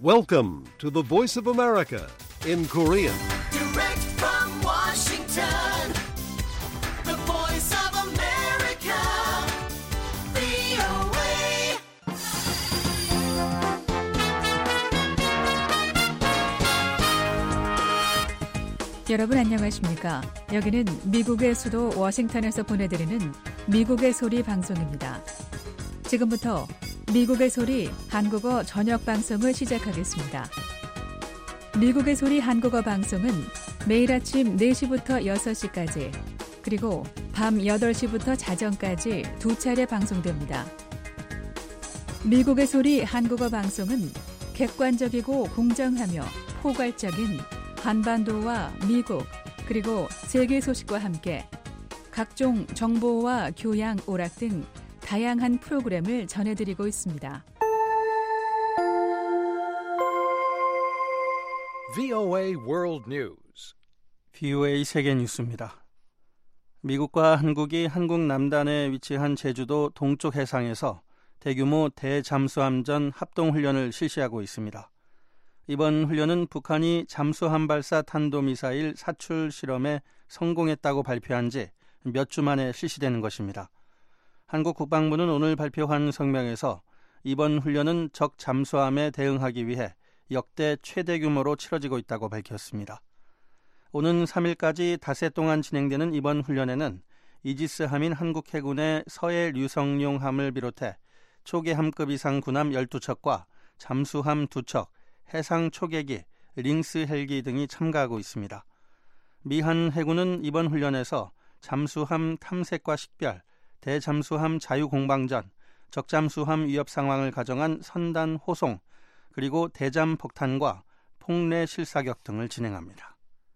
Welcome to the Voice of America in Korean. Direct from Washington, the Voice of America, VOA. 여러분 안녕하십니까? 여기는 미국의 수도 워싱턴에서 보내드리는 미국의 소리 방송입니다. 지금부터 미국의 소리 한국어 저녁 방송을 시작하겠습니다. 미국의 소리 한국어 방송은 매일 아침 4시부터 6시까지 그리고 밤 8시부터 자정까지 두 차례 방송됩니다. 미국의 소리 한국어 방송은 객관적이고 공정하며 포괄적인 한반도와 미국 그리고 세계 소식과 함께 각종 정보와 교양, 오락 등 다양한 프로그램을 전해드리고 있습니다. VOA World News. VOA 세계 뉴스입니다. 미국과 한국이 한국 남단에 위치한 제주도 동쪽 해상에서 대규모 대잠수함전 합동훈련을 실시하고 있습니다. 이번 훈련은 북한이 잠수함 발사 탄도미사일 사출 실험에 성공했다고 발표한 지 몇 주 만에 실시되는 것입니다. 한국 국방부는 오늘 발표한 성명에서 이번 훈련은 적 잠수함에 대응하기 위해 역대 최대 규모로 치러지고 있다고 밝혔습니다. 오는 3일까지 닷새 동안 진행되는 이번 훈련에는 이지스함인 한국 해군의 서해 류성룡함을 비롯해 초계함급 이상 군함 12척과 잠수함 2척, 해상 초계기, 링스 헬기 등이 참가하고 있습니다. 미한 해군은 이번 훈련에서 잠수함 탐색과 식별, 대잠수함 자유공방전, 적잠수함 위협 상황을 가정한 선단 호송, 그리고 대잠 폭탄과 폭내 실사격 등을 진행합니다.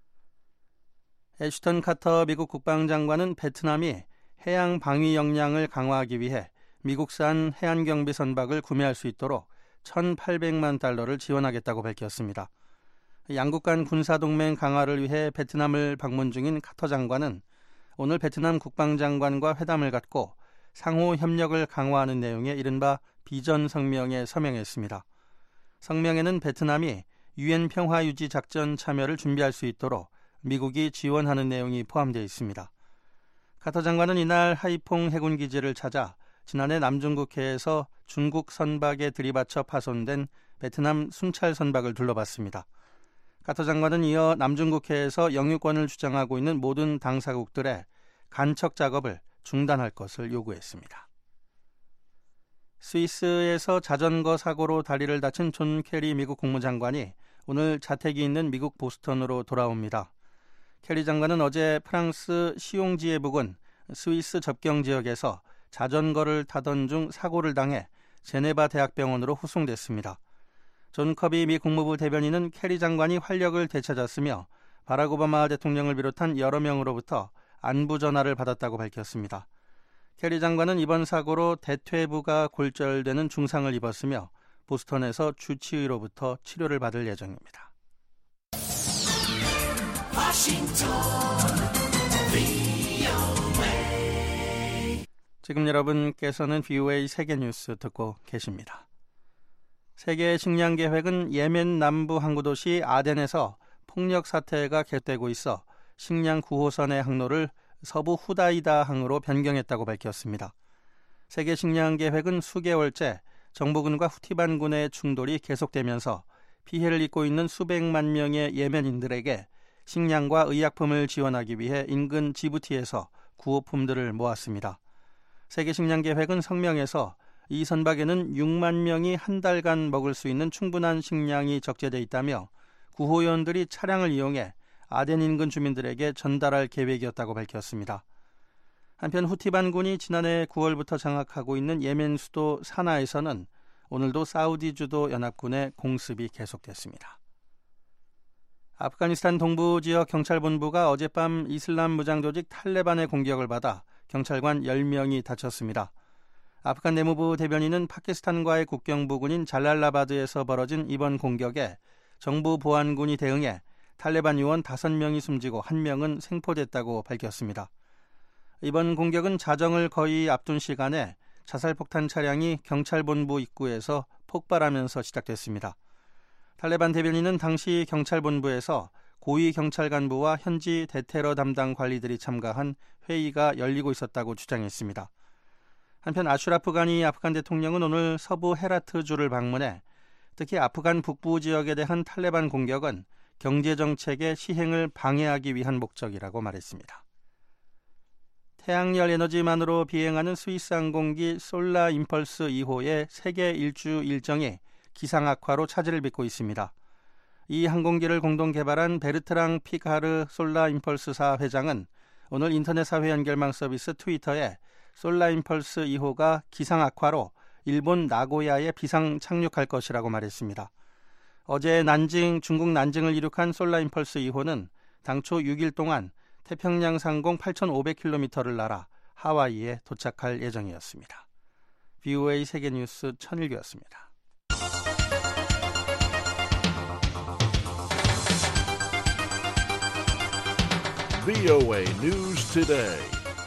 애슈턴 카터 미국 국방장관은 베트남이 해양 방위 역량을 강화하기 위해 미국산 해안경비 선박을 구매할 수 있도록 1,800만 달러를 지원하겠다고 밝혔습니다. 양국 간 군사동맹 강화를 위해 베트남을 방문 중인 카터 장관은 오늘 베트남 국방장관과 회담을 갖고 상호 협력을 강화하는 내용의 이른바 비전 성명에 서명했습니다. 성명에는 베트남이 유엔 평화유지 작전 참여를 준비할 수 있도록 미국이 지원하는 내용이 포함되어 있습니다. 카터 장관은 이날 하이퐁 해군기지를 찾아 지난해 남중국해에서 중국 선박에 들이받쳐 파손된 베트남 순찰 선박을 둘러봤습니다. 카터 장관은 이어 남중국해에서 영유권을 주장하고 있는 모든 당사국들의 간척 작업을 중단할 것을 요구했습니다. 스위스에서 자전거 사고로 다리를 다친 존 캐리 미국 국무장관이 오늘 자택이 있는 미국 보스턴으로 돌아옵니다. 캐리 장관은 어제 프랑스 시옹지에 부근 스위스 접경 지역에서 자전거를 타던 중 사고를 당해 제네바 대학병원으로 후송됐습니다. 존 커비 미 국무부 대변인은 캐리 장관이 활력을 되찾았으며 바락 오바마 대통령을 비롯한 여러 명으로부터 안부 전화를 받았다고 밝혔습니다. 캐리 장관은 이번 사고로 대퇴부가 골절되는 중상을 입었으며 보스턴에서 주치의로부터 치료를 받을 예정입니다. 지금 여러분께서는 VOA 세계뉴스 듣고 계십니다. 세계 식량계획은 예멘 남부 항구도시 아덴에서 폭력 사태가 계속되고 있어 식량 구호선의 항로를 서부 후다이다 항으로 변경했다고 밝혔습니다. 세계 식량계획은 수개월째 정부군과 후티반군의 충돌이 계속되면서 피해를 입고 있는 수백만 명의 예멘인들에게 식량과 의약품을 지원하기 위해 인근 지부티에서 구호품들을 모았습니다. 세계 식량계획은 성명에서 이 선박에는 6만 명이 한 달간 먹을 수 있는 충분한 식량이 적재되어 있다며 구호요원들이 차량을 이용해 아덴 인근 주민들에게 전달할 계획이었다고 밝혔습니다. 한편 후티반군이 지난해 9월부터 장악하고 있는 예멘 수도 사나에서는 오늘도 사우디 주도 연합군의 공습이 계속됐습니다. 아프가니스탄 동부 지역 경찰본부가 어젯밤 이슬람 무장 조직 탈레반의 공격을 받아 경찰관 10명이 다쳤습니다. 아프간 내무부 대변인은 파키스탄과의 국경 부근인 잘랄라바드에서 벌어진 이번 공격에 정부 보안군이 대응해 탈레반 요원 5명이 숨지고 1명은 생포됐다고 밝혔습니다. 이번 공격은 자정을 거의 앞둔 시간에 자살폭탄 차량이 경찰본부 입구에서 폭발하면서 시작됐습니다. 탈레반 대변인은 당시 경찰본부에서 고위 경찰 간부와 현지 대테러 담당 관리들이 참가한 회의가 열리고 있었다고 주장했습니다. 한편 아슈라프 가니 아프간 대통령은 오늘 서부 헤라트주를 방문해 특히 아프간 북부 지역에 대한 탈레반 공격은 경제정책의 시행을 방해하기 위한 목적이라고 말했습니다. 태양열 에너지만으로 비행하는 스위스 항공기 솔라 임펄스 2호의 세계 일주 일정이 기상 악화로 차질을 빚고 있습니다. 이 항공기를 공동 개발한 베르트랑 피카르 솔라 임펄스사 회장은 오늘 인터넷 사회 연결망 서비스 트위터에 솔라 임펄스 2호가 기상 악화로 일본 나고야에 비상 착륙할 것이라고 말했습니다. 어제 중국 난징을 이륙한 솔라 임펄스 2호는 당초 6일 동안 태평양 상공 8,500km를 날아 하와이에 도착할 예정이었습니다. VOA 세계뉴스 천일규였습니다. VOA News Today.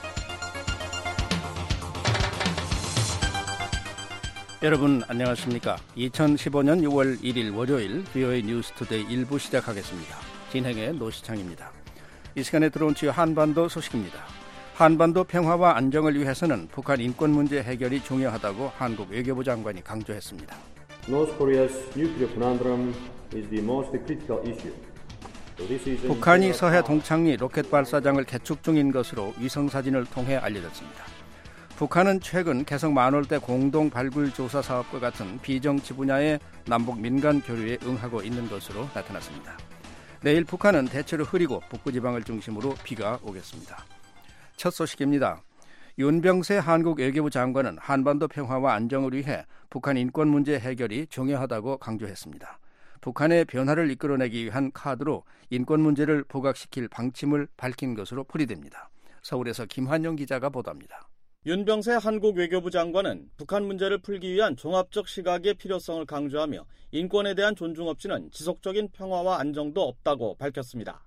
여러분 안녕하십니까? 2015년 6월 1일 월요일 VOA 뉴스 투데이 1부 시작하겠습니다. 진행의 노시창입니다. 이 시간에 들어온 주요 한반도 소식입니다. 한반도 평화와 안정을 위해서는 북한 인권 문제 해결이 중요하다고 한국 외교부 장관이 강조했습니다. North Korea's nuclear conundrum is the most critical issue. 북한이 서해 동창리 로켓 발사장을 개축 중인 것으로 위성사진을 통해 알려졌습니다. 북한은 최근 개성 만월대 공동 발굴 조사 사업과 같은 비정치 분야의 남북 민간 교류에 응하고 있는 것으로 나타났습니다. 내일 북한은 대체로 흐리고 북부지방을 중심으로 비가 오겠습니다. 첫 소식입니다. 윤병세 한국 외교부 장관은 한반도 평화와 안정을 위해 북한 인권 문제 해결이 중요하다고 강조했습니다. 북한의 변화를 이끌어내기 위한 카드로 인권 문제를 부각시킬 방침을 밝힌 것으로 풀이됩니다. 서울에서 김환영 기자가 보도합니다. 윤병세 한국 외교부 장관은 북한 문제를 풀기 위한 종합적 시각의 필요성을 강조하며 인권에 대한 존중 없이는 지속적인 평화와 안정도 없다고 밝혔습니다.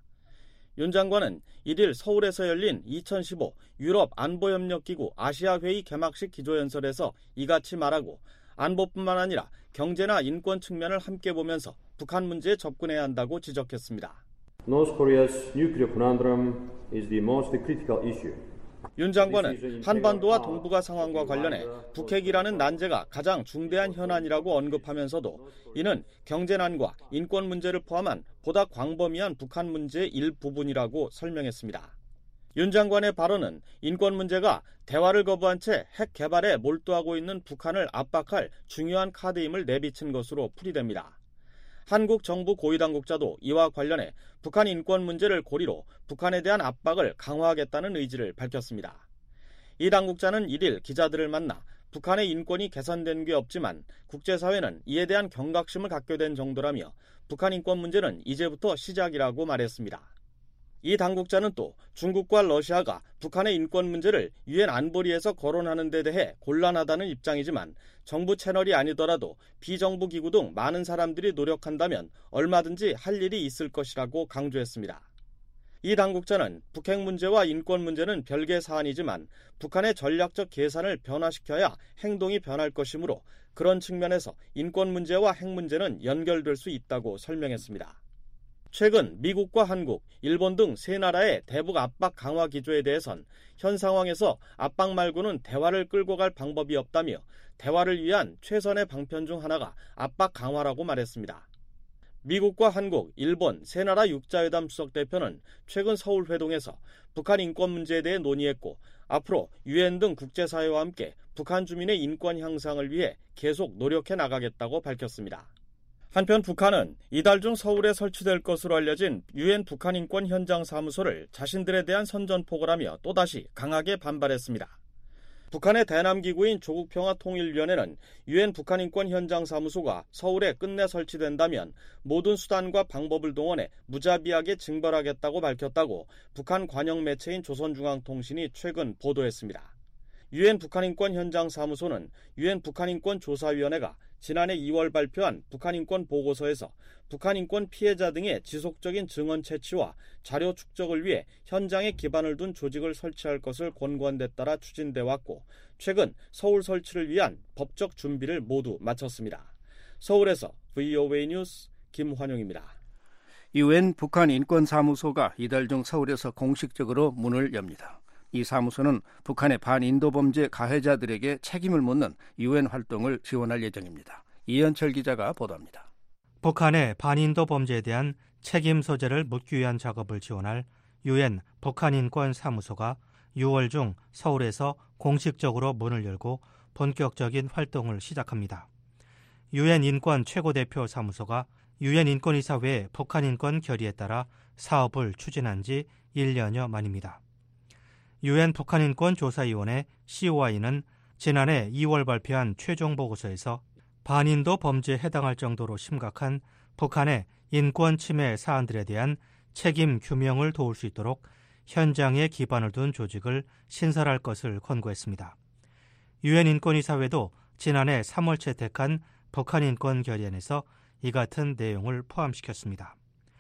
윤 장관은 1일 서울에서 열린 2015 유럽 안보협력기구 아시아회의 개막식 기조연설에서 이같이 말하고 안보뿐만 아니라 경제나 인권 측면을 함께 보면서 북한 문제에 접근해야 한다고 지적했습니다. North Korea's nuclear conundrum is the most critical issue. 윤 장관은 한반도와 동북아 상황과 관련해 북핵이라는 난제가 가장 중대한 현안이라고 언급하면서도 이는 경제난과 인권 문제를 포함한 보다 광범위한 북한 문제의 일부분이라고 설명했습니다. 윤 장관의 발언은 인권 문제가 대화를 거부한 채 핵 개발에 몰두하고 있는 북한을 압박할 중요한 카드임을 내비친 것으로 풀이됩니다. 한국 정부 고위당국자도 이와 관련해 북한 인권 문제를 고리로 북한에 대한 압박을 강화하겠다는 의지를 밝혔습니다. 이 당국자는 1일 기자들을 만나 북한의 인권이 개선된 게 없지만 국제사회는 이에 대한 경각심을 갖게 된 정도라며 북한 인권 문제는 이제부터 시작이라고 말했습니다. 이 당국자는 또 중국과 러시아가 북한의 인권 문제를 유엔 안보리에서 거론하는 데 대해 곤란하다는 입장이지만 정부 채널이 아니더라도 비정부 기구 등 많은 사람들이 노력한다면 얼마든지 할 일이 있을 것이라고 강조했습니다. 이 당국자는 북핵 문제와 인권 문제는 별개 사안이지만 북한의 전략적 계산을 변화시켜야 행동이 변할 것이므로 그런 측면에서 인권 문제와 핵 문제는 연결될 수 있다고 설명했습니다. 최근 미국과 한국, 일본 등 세 나라의 대북 압박 강화 기조에 대해선 현 상황에서 압박 말고는 대화를 끌고 갈 방법이 없다며 대화를 위한 최선의 방편 중 하나가 압박 강화라고 말했습니다. 미국과 한국, 일본 세 나라 육자회담 수석 대표는 최근 서울 회동에서 북한 인권 문제에 대해 논의했고 앞으로 유엔 등 국제사회와 함께 북한 주민의 인권 향상을 위해 계속 노력해 나가겠다고 밝혔습니다. 한편 북한은 이달 중 서울에 설치될 것으로 알려진 유엔 북한 인권 현장 사무소를 자신들에 대한 선전포고라며 또다시 강하게 반발했습니다. 북한의 대남기구인 조국평화통일위원회는 유엔 북한 인권 현장 사무소가 서울에 끝내 설치된다면 모든 수단과 방법을 동원해 무자비하게 징벌하겠다고 밝혔다고 북한 관영 매체인 조선중앙통신이 최근 보도했습니다. 유엔 북한 인권 현장 사무소는 유엔 북한 인권 조사위원회가 지난해 2월 발표한 북한 인권 보고서에서 북한 인권 피해자 등의 지속적인 증언 채취와 자료 축적을 위해 현장에 기반을 둔 조직을 설치할 것을 권고한 데 따라 추진돼 왔고 최근 서울 설치를 위한 법적 준비를 모두 마쳤습니다. 서울에서 VOA 뉴스 김환용입니다. UN 북한 인권사무소가 이달 중 서울에서 공식적으로 문을 엽니다. 이 사무소는 북한의 반인도 범죄 가해자들에게 책임을 묻는 UN 활동을 지원할 예정입니다. 이현철 기자가 보도합니다. 북한의 반인도 범죄에 대한 책임 소재를 묻기 위한 작업을 지원할 UN 북한인권사무소가 6월 중 서울에서 공식적으로 문을 열고 본격적인 활동을 시작합니다. UN 인권 최고대표 사무소가 UN 인권이사회의 북한 인권 결의에 따라 사업을 추진한 지 1년여 만입니다. UN 북한인권조사위원회 COI는 지난해 2월 발표한 최종 보고서에서 반인도 범죄에 해당할 정도로 심각한 북한의 인권 침해 사안들에 대한 책임 규명을 도울 수 있도록 현장에 기반을 둔 조직을 신설할 것을 권고했습니다. UN 인권이사회도 지난해 3월 채택한 북한인권 결의안에서 이 같은 내용을 포함시켰습니다.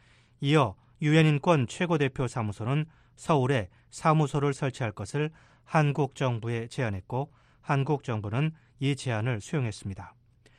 이어 UN 인권 최고대표 사무소는 서울에 사무소를 설치할 것을 한국 정부에 제안했고 한국 정부는 이 제안을 수용했습니다.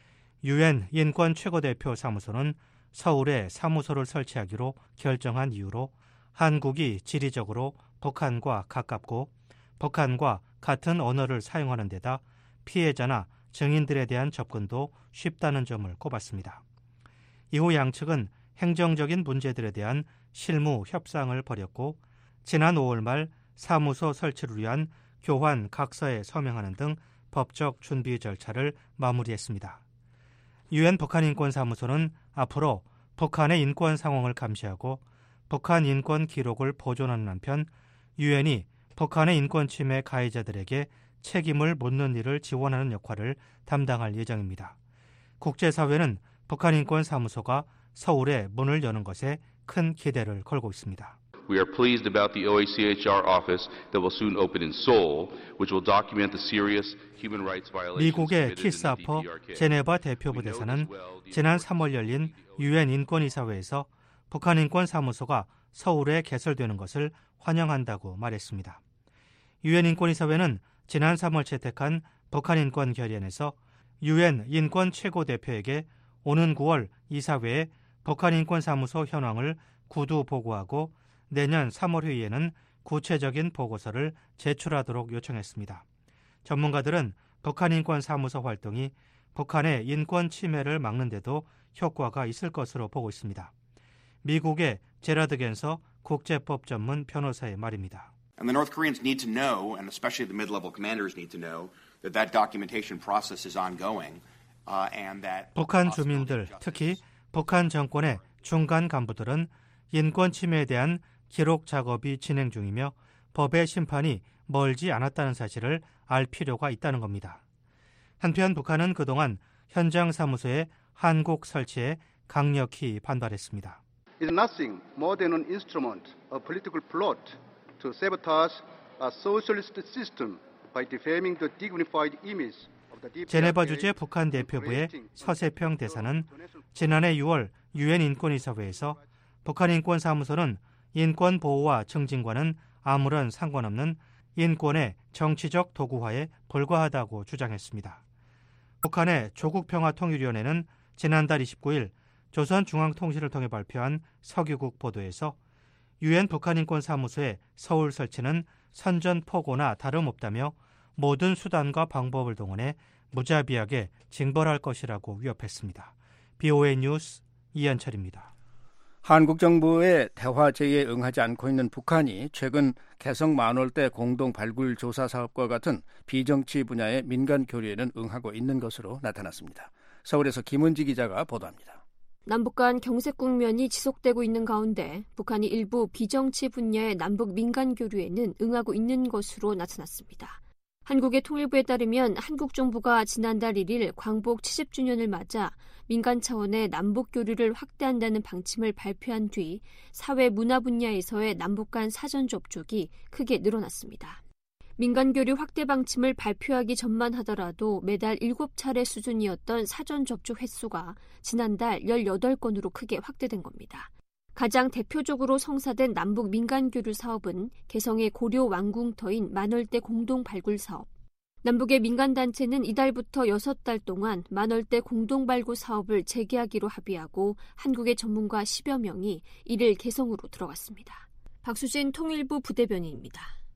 UN 인권 최고대표 사무소는 서울에 사무소를 설치하기로 결정한 이유로 한국이 지리적으로 북한과 가깝고 북한과 같은 언어를 사용하는 데다 피해자나 증인들에 대한 접근도 쉽다는 점을 꼽았습니다. 이후 양측은 행정적인 문제들에 대한 실무 협상을 벌였고 지난 5월 말 사무소 설치를 위한 교환 각서에 서명하는 등 법적 준비 절차를 마무리했습니다. UN 북한인권사무소는 앞으로 북한의 인권 상황을 감시하고 북한 인권 기록을 보존하는 한편 UN이 북한의 인권 침해 가해자들에게 책임을 묻는 일을 지원하는 역할을 담당할 예정입니다. 국제사회는 북한인권사무소가 서울에 문을 여는 것에 큰 기대를 걸고 있습니다. We are pleased about the OHCHR office that will soon open in Seoul, which will document the serious human rights violations 미국의 committed 키스아퍼 in the DPRK. 제네바 대표부 대사는 지난 3월 열린 UN 인권이사회에서 북한인권사무소가 서울에 개설되는 것을 환영한다고 말했습니다. UN 인권이사회는 지난 3월 채택한 북한인권 결의안에서 UN 인권 최고대표에게 오는 9월 이사회에 북한인권사무소 현황을 구두 보고하고 내년 3월 회의에는 구체적인 보고서를 제출하도록 요청했습니다. 전문가들은 북한인권사무소 활동이 북한의 인권 침해를 막는 데도 효과가 있을 것으로 보고 있습니다. 미국의 제라드 겐서 국제법 전문 변호사의 말입니다. And the North Koreans need to know, and especially the mid-level commanders need to know, that that documentation process is ongoing, and that 북한 주민들, 특히 북한 정권의 중간 간부들은 인권 침해에 대한 기록 작업이 진행 중이며 법의 심판이 멀지 않았다는 사실을 알 필요가 있다는 겁니다. 한편 북한은 그동안 현장 사무소의 한국 설치에 강력히 반발했습니다. It is nothing more than an instrument, a political plot to sabotage a socialist system by defaming the dignified image of the DPRK. 제네바 주재 북한 대표부의 서세평 대사는 지난해 6월 UN 인권이사회에서 북한인권사무소는 인권 보호와 증진과는 아무런 상관없는 인권의 정치적 도구화에 불과하다고 주장했습니다. 북한의 조국평화통일위원회는 지난달 29일 조선중앙통신을 통해 발표한 석유국 보도에서 UN 북한인권사무소의 서울 설치는 선전포고나 다름없다며 모든 수단과 방법을 동원해 무자비하게 징벌할 것이라고 위협했습니다. BOA 뉴스 이현철입니다. 한국 정부의 대화 제의에 응하지 않고 있는 북한이 최근 개성 만월대 공동 발굴 조사 사업과 같은 비정치 분야의 민간 교류에는 응하고 있는 것으로 나타났습니다. 서울에서 김은지 기자가 보도합니다. 남북 간 경색 국면이 지속되고 있는 가운데 북한이 일부 비정치 분야의 남북 민간 교류에는 응하고 있는 것으로 나타났습니다. 한국의 통일부에 따르면 한국 정부가 지난달 1일 광복 70주년을 맞아 민간 차원의 남북 교류를 확대한다는 방침을 발표한 뒤 사회 문화 분야에서의 남북 간 사전 접촉이 크게 늘어났습니다. 민간 교류 확대 방침을 발표하기 전만 하더라도 매달 7차례 수준이었던 사전 접촉 횟수가 지난달 18건으로 크게 확대된 겁니다. 가장 대표적으로 성사된 남북 민간 교류 사업은 개성의 고려 왕궁터인 만월대 공동 발굴 사업, 남북의 민간단체는 이달부터 6달 동안 만월대 공동발굴 사업을 재개하기로 합의하고 한국의 전문가 10여 명이 이를 개성으로 들어갔습니다. 박수진 통일부 부대변인입니다.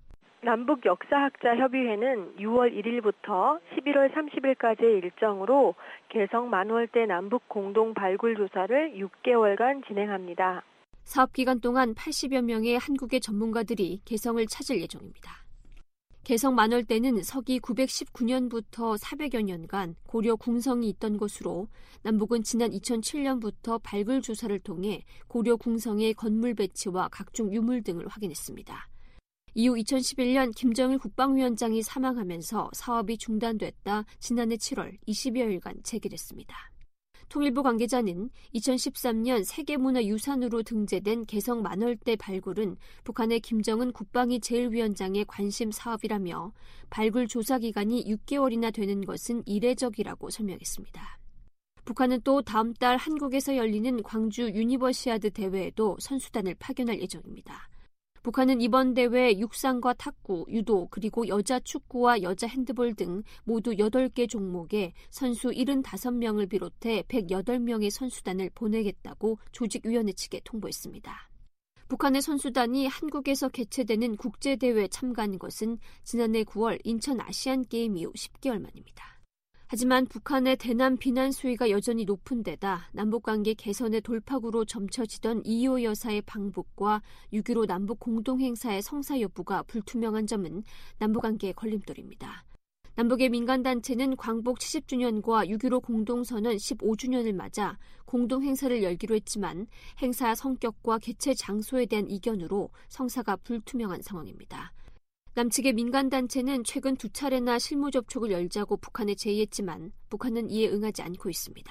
남북 역사학자협의회는 6월 1일부터 11월 30일까지의 일정으로 개성 만월대 남북 공동 발굴 조사를 6개월간 진행합니다. 사업 기간 동안 80여 명의 한국의 전문가들이 개성을 찾을 예정입니다. 개성 만월대는 서기 919년부터 400여 년간 고려 궁성이 있던 곳으로 남북은 지난 2007년부터 발굴 조사를 통해 고려 궁성의 건물 배치와 각종 유물 등을 확인했습니다. 이후 2011년 김정일 국방위원장이 사망하면서 사업이 중단됐다 지난해 7월 20여일간 재개됐습니다. 통일부 관계자는 2013년 세계문화유산으로 등재된 개성 만월대 발굴은 북한의 김정은 국방위 제1위원장의 관심 사업이라며 발굴 조사 기간이 6개월이나 되는 것은 이례적이라고 설명했습니다. 북한은 또 다음 달 한국에서 열리는 광주 유니버시아드 대회에도 선수단을 파견할 예정입니다. 북한은 이번 대회 육상과 탁구, 유도, 그리고 여자 축구와 여자 핸드볼 등 모두 8개 종목에 선수 75명을 비롯해 108명의 선수단을 보내겠다고 조직위원회 측에 통보했습니다. 북한의 선수단이 한국에서 개최되는 국제대회에 참가한 것은 지난해 9월 인천 아시안게임 이후 10개월 만입니다. 하지만 북한의 대남 비난 수위가 여전히 높은 데다 남북관계 개선의 돌파구로 점쳐지던 이호 여사의 방북과 6.15 남북 공동행사의 성사 여부가 불투명한 점은 남북관계의 걸림돌입니다. 남북의 민간단체는 광복 70주년과 6.15 공동선언 15주년을 맞아 공동행사를 열기로 했지만 행사 성격과 개최 장소에 대한 이견으로 성사가 불투명한 상황입니다. 남측의 민간단체는 최근 2차례나 실무 접촉을 열자고 북한에 제의했지만 북한은 이에 응하지 않고 있습니다.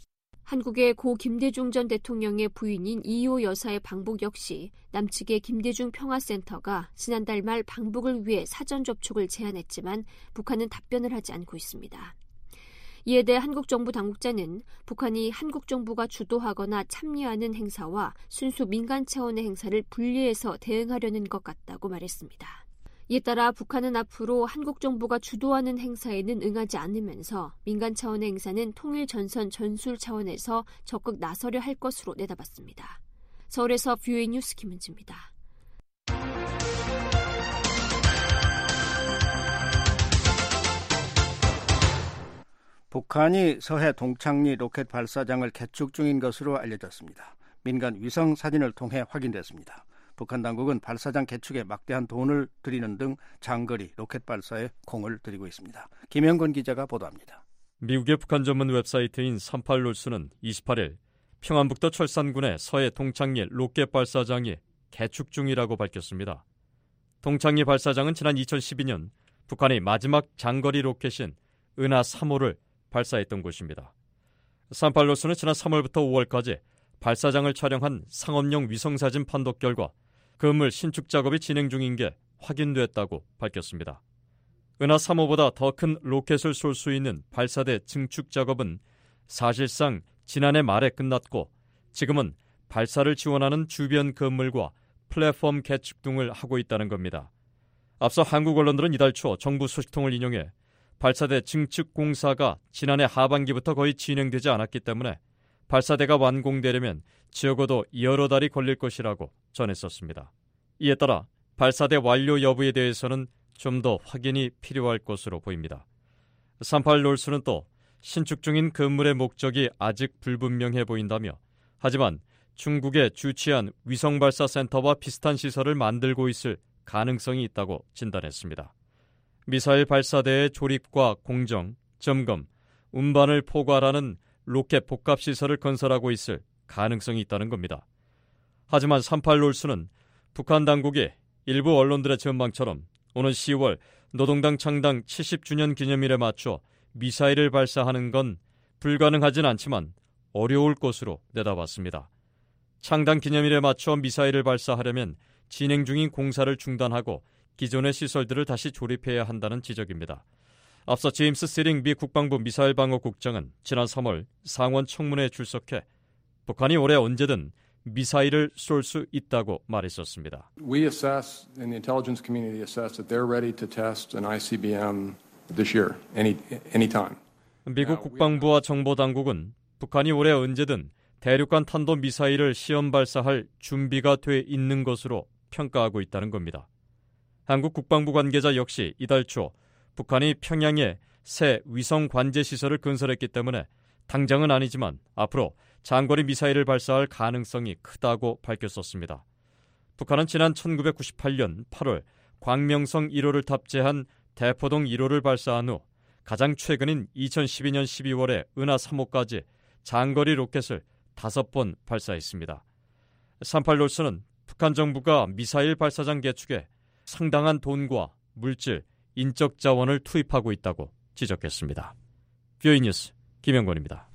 한국의 고 김대중 전 대통령의 부인인 이호 여사의 방북 역시 남측의 김대중 평화센터가 지난달 말 방북을 위해 사전 접촉을 제안했지만 북한은 답변을 하지 않고 있습니다. 이에 대해 한국 정부 당국자는 북한이 한국 정부가 주도하거나 참여하는 행사와 순수 민간 차원의 행사를 분리해서 대응하려는 것 같다고 말했습니다. 이에 따라 북한은 앞으로 한국 정부가 주도하는 행사에는 응하지 않으면서 민간 차원의 행사는 통일 전선 전술 차원에서 적극 나서려 할 것으로 내다봤습니다. 서울에서 VOA 뉴스 김은지입니다. 북한이 서해 동창리 로켓 발사장을 개축 중인 것으로 알려졌습니다. 민간 위성 사진을 통해 확인됐습니다. 북한 당국은 발사장 개축에 막대한 돈을 들이는 등 장거리 로켓 발사에 공을 들이고 있습니다. 김영건 기자가 보도합니다. 미국의 북한 전문 웹사이트인 38뉴스는 28일 평안북도 철산군의 서해 동창리 로켓 발사장이 개축 중이라고 밝혔습니다. 동창리 발사장은 지난 2012년 북한의 마지막 장거리 로켓인 은하 3호를 발사했던 곳입니다. 38뉴스는 지난 3월부터 5월까지 발사장을 촬영한 상업용 위성사진 판독 결과 건물 신축 작업이 진행 중인 게 확인됐다고 밝혔습니다. 은하 3호보다 더 큰 로켓을 쏠 수 있는 발사대 증축 작업은 사실상 지난해 말에 끝났고 지금은 발사를 지원하는 주변 건물과 플랫폼 개축 등을 하고 있다는 겁니다. 앞서 한국 언론들은 이달 초 정부 소식통을 인용해 발사대 증축 공사가 지난해 하반기부터 거의 진행되지 않았기 때문에 발사대가 완공되려면 적어도 여러 달이 걸릴 것이라고 전했었습니다. 이에 따라 발사대 완료 여부에 대해서는 좀 더 확인이 필요할 것으로 보입니다. 38뉴스는 또 신축 중인 건물의 목적이 아직 불분명해 보인다며 하지만 중국에 주치한 위성발사센터와 비슷한 시설을 만들고 있을 가능성이 있다고 진단했습니다. 미사일 발사대의 조립과 공정, 점검, 운반을 포괄하는 로켓 복합시설을 건설하고 있을 가능성이 있다는 겁니다. 하지만 38뉴스는 북한 당국이 일부 언론들의 전망처럼 오는 10월 노동당 창당 70주년 기념일에 맞춰 미사일을 발사하는 건 불가능하진 않지만 어려울 것으로 내다봤습니다. 창당 기념일에 맞춰 미사일을 발사하려면 진행 중인 공사를 중단하고 기존의 시설들을 다시 조립해야 한다는 지적입니다. 앞서 제임스 시링 미 국방부 미사일방어국장은 지난 3월 상원 청문회에 출석해 북한이 올해 언제든 미사일을 쏠 수 있다고 말했었습니다. We assess, and the intelligence community assess that they're ready to test an ICBM this year, anytime. 미국 국방부와 정보당국은 북한이 올해 언제든 대륙간 탄도미사일을 시험 발사할 준비가 돼 있는 것으로 평가하고 있다는 겁니다. 한국 국방부 관계자 역시 이달 초 북한이 평양에 새 위성 관제 시설을 건설했기 때문에 당장은 아니지만 앞으로 장거리 미사일을 발사할 가능성이 크다고 밝혔었습니다. 북한은 지난 1998년 8월 광명성 1호를 탑재한 대포동 1호를 발사한 후 가장 최근인 2012년 12월에 은하 3호까지 장거리 로켓을 5번 발사했습니다. 38롤스는 북한 정부가 미사일 발사장 개축에 상당한 돈과 물질, 인적 자원을 투입하고 있다고 지적했습니다. 뷰이 뉴스 김영권입니다.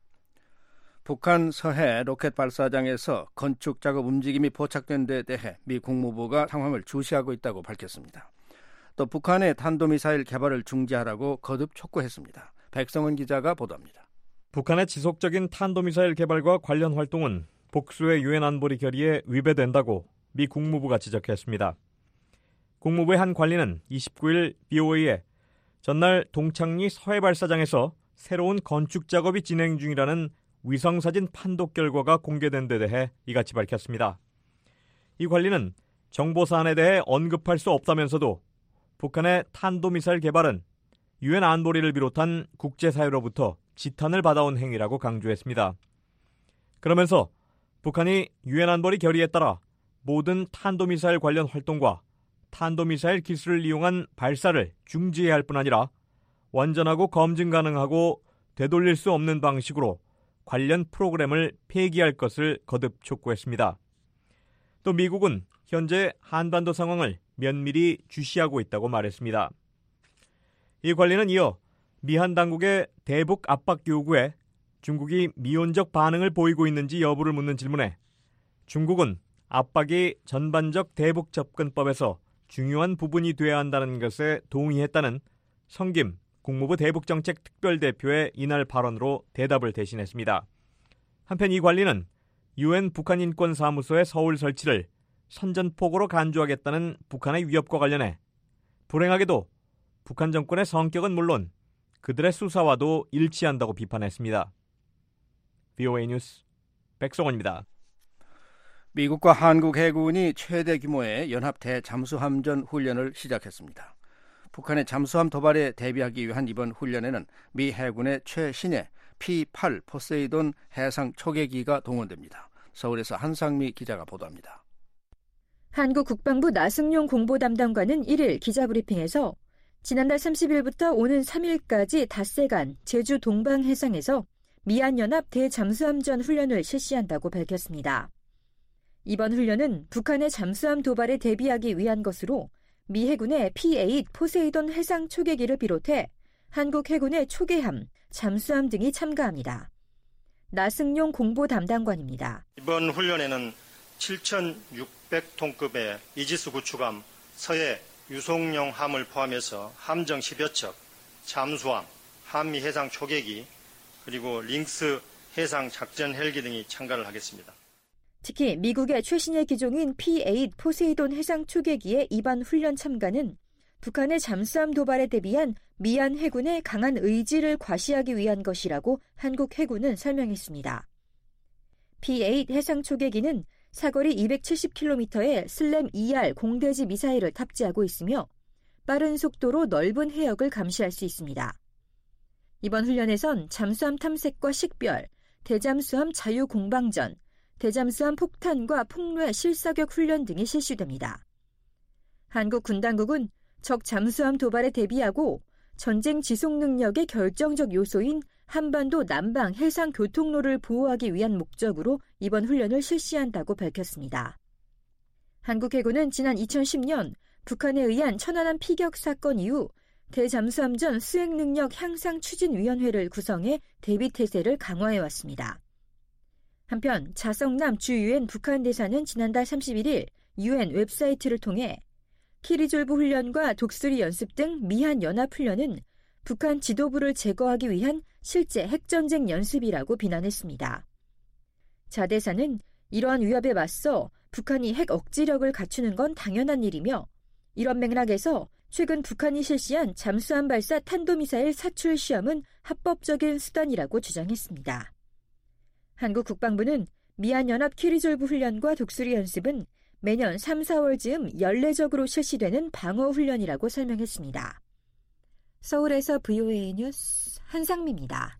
북한 서해 로켓 발사장에서 건축 작업 움직임이 포착된 데 대해 미 국무부가 상황을 주시하고 있다고 밝혔습니다. 또 북한의 탄도미사일 개발을 중지하라고 거듭 촉구했습니다. 백성은 기자가 보도합니다. 북한의 지속적인 탄도미사일 개발과 관련 활동은 복수의 유엔 안보리 결의에 위배된다고 미 국무부가 지적했습니다. 국무부의 한 관리는 29일 BOA에 전날 동창리 서해 발사장에서 새로운 건축 작업이 진행 중이라는 위성사진 판독 결과가 공개된 데 대해 이같이 밝혔습니다. 이 관리는 정보 사안에 대해 언급할 수 없다면서도 북한의 탄도미사일 개발은 유엔 안보리를 비롯한 국제사회로부터 지탄을 받아온 행위라고 강조했습니다. 그러면서 북한이 유엔 안보리 결의에 따라 모든 탄도미사일 관련 활동과 탄도미사일 기술을 이용한 발사를 중지해야 할 뿐 아니라 완전하고 검증 가능하고 되돌릴 수 없는 방식으로 관련 프로그램을 폐기할 것을 거듭 촉구했습니다. 또 미국은 현재 한반도 상황을 면밀히 주시하고 있다고 말했습니다. 이 관리는 이어 미한 당국의 대북 압박 요구에 중국이 미온적 반응을 보이고 있는지 여부를 묻는 질문에 중국은 압박이 전반적 대북 접근법에서 중요한 부분이 돼야 한다는 것에 동의했다는 성김 국무부 대북정책 특별대표의 이날 발언으로 대답을 대신했습니다. 한편 이 관리는 유엔 북한인권사무소의 서울 설치를 선전포고로 간주하겠다는 북한의 위협과 관련해 불행하게도 북한 정권의 성격은 물론 그들의 수사와도 일치한다고 비판했습니다. VOA 뉴스 백성원입니다. 미국과 한국 해군이 최대 규모의 연합 대잠수함전 훈련을 시작했습니다. 북한의 잠수함 도발에 대비하기 위한 이번 훈련에는 미 해군의 최신의 P-8 포세이돈 해상 초계기가 동원됩니다. 서울에서 한상미 기자가 보도합니다. 한국 국방부 나승용 공보담당관은 1일 기자브리핑에서 지난달 30일부터 오는 3일까지 닷새간 제주 동방해상에서 미한연합 대잠수함전 훈련을 실시한다고 밝혔습니다. 이번 훈련은 북한의 잠수함 도발에 대비하기 위한 것으로 미 해군의 P-8 포세이돈 해상 초계기를 비롯해 한국 해군의 초계함, 잠수함 등이 참가합니다. 나승용 공보 담당관입니다. 이번 훈련에는 7,600톤급의 이지스 구축함, 서해 유송용 함을 포함해서 함정 10여 척, 잠수함, 한미 해상 초계기, 그리고 링스 해상 작전 헬기 등이 참가를 하겠습니다. 특히 미국의 최신의 기종인 P-8 포세이돈 해상 초계기의 이번 훈련 참가는 북한의 잠수함 도발에 대비한 미한 해군의 강한 의지를 과시하기 위한 것이라고 한국 해군은 설명했습니다. P-8 해상 초계기는 사거리 270km의 슬램 ER 공대지 미사일을 탑재하고 있으며 빠른 속도로 넓은 해역을 감시할 수 있습니다. 이번 훈련에선 잠수함 탐색과 식별, 대잠수함 자유공방전, 대잠수함 폭탄과 폭로의 실사격 훈련 등이 실시됩니다. 한국 군 당국은 적 잠수함 도발에 대비하고 전쟁 지속 능력의 결정적 요소인 한반도 남방 해상 교통로를 보호하기 위한 목적으로 이번 훈련을 실시한다고 밝혔습니다. 한국 해군은 지난 2010년 북한에 의한 천안함 피격 사건 이후 대잠수함전 수행 능력 향상 추진위원회를 구성해 대비 태세를 강화해왔습니다. 한편 자성남 주 유엔 북한 대사는 지난달 31일 유엔 웹사이트를 통해 키리졸브 훈련과 독수리 연습 등 미한 연합 훈련은 북한 지도부를 제거하기 위한 실제 핵전쟁 연습이라고 비난했습니다. 자 대사는 이러한 위협에 맞서 북한이 핵 억지력을 갖추는 건 당연한 일이며 이런 맥락에서 최근 북한이 실시한 잠수함 발사 탄도미사일 사출 시험은 합법적인 수단이라고 주장했습니다. 한국 국방부는 미얀연합 키리졸브 훈련과 독수리 연습은 매년 3, 4월 즈음 연례적으로 실시되는 방어 훈련이라고 설명했습니다. 서울에서 VOA 뉴스 한상미입니다.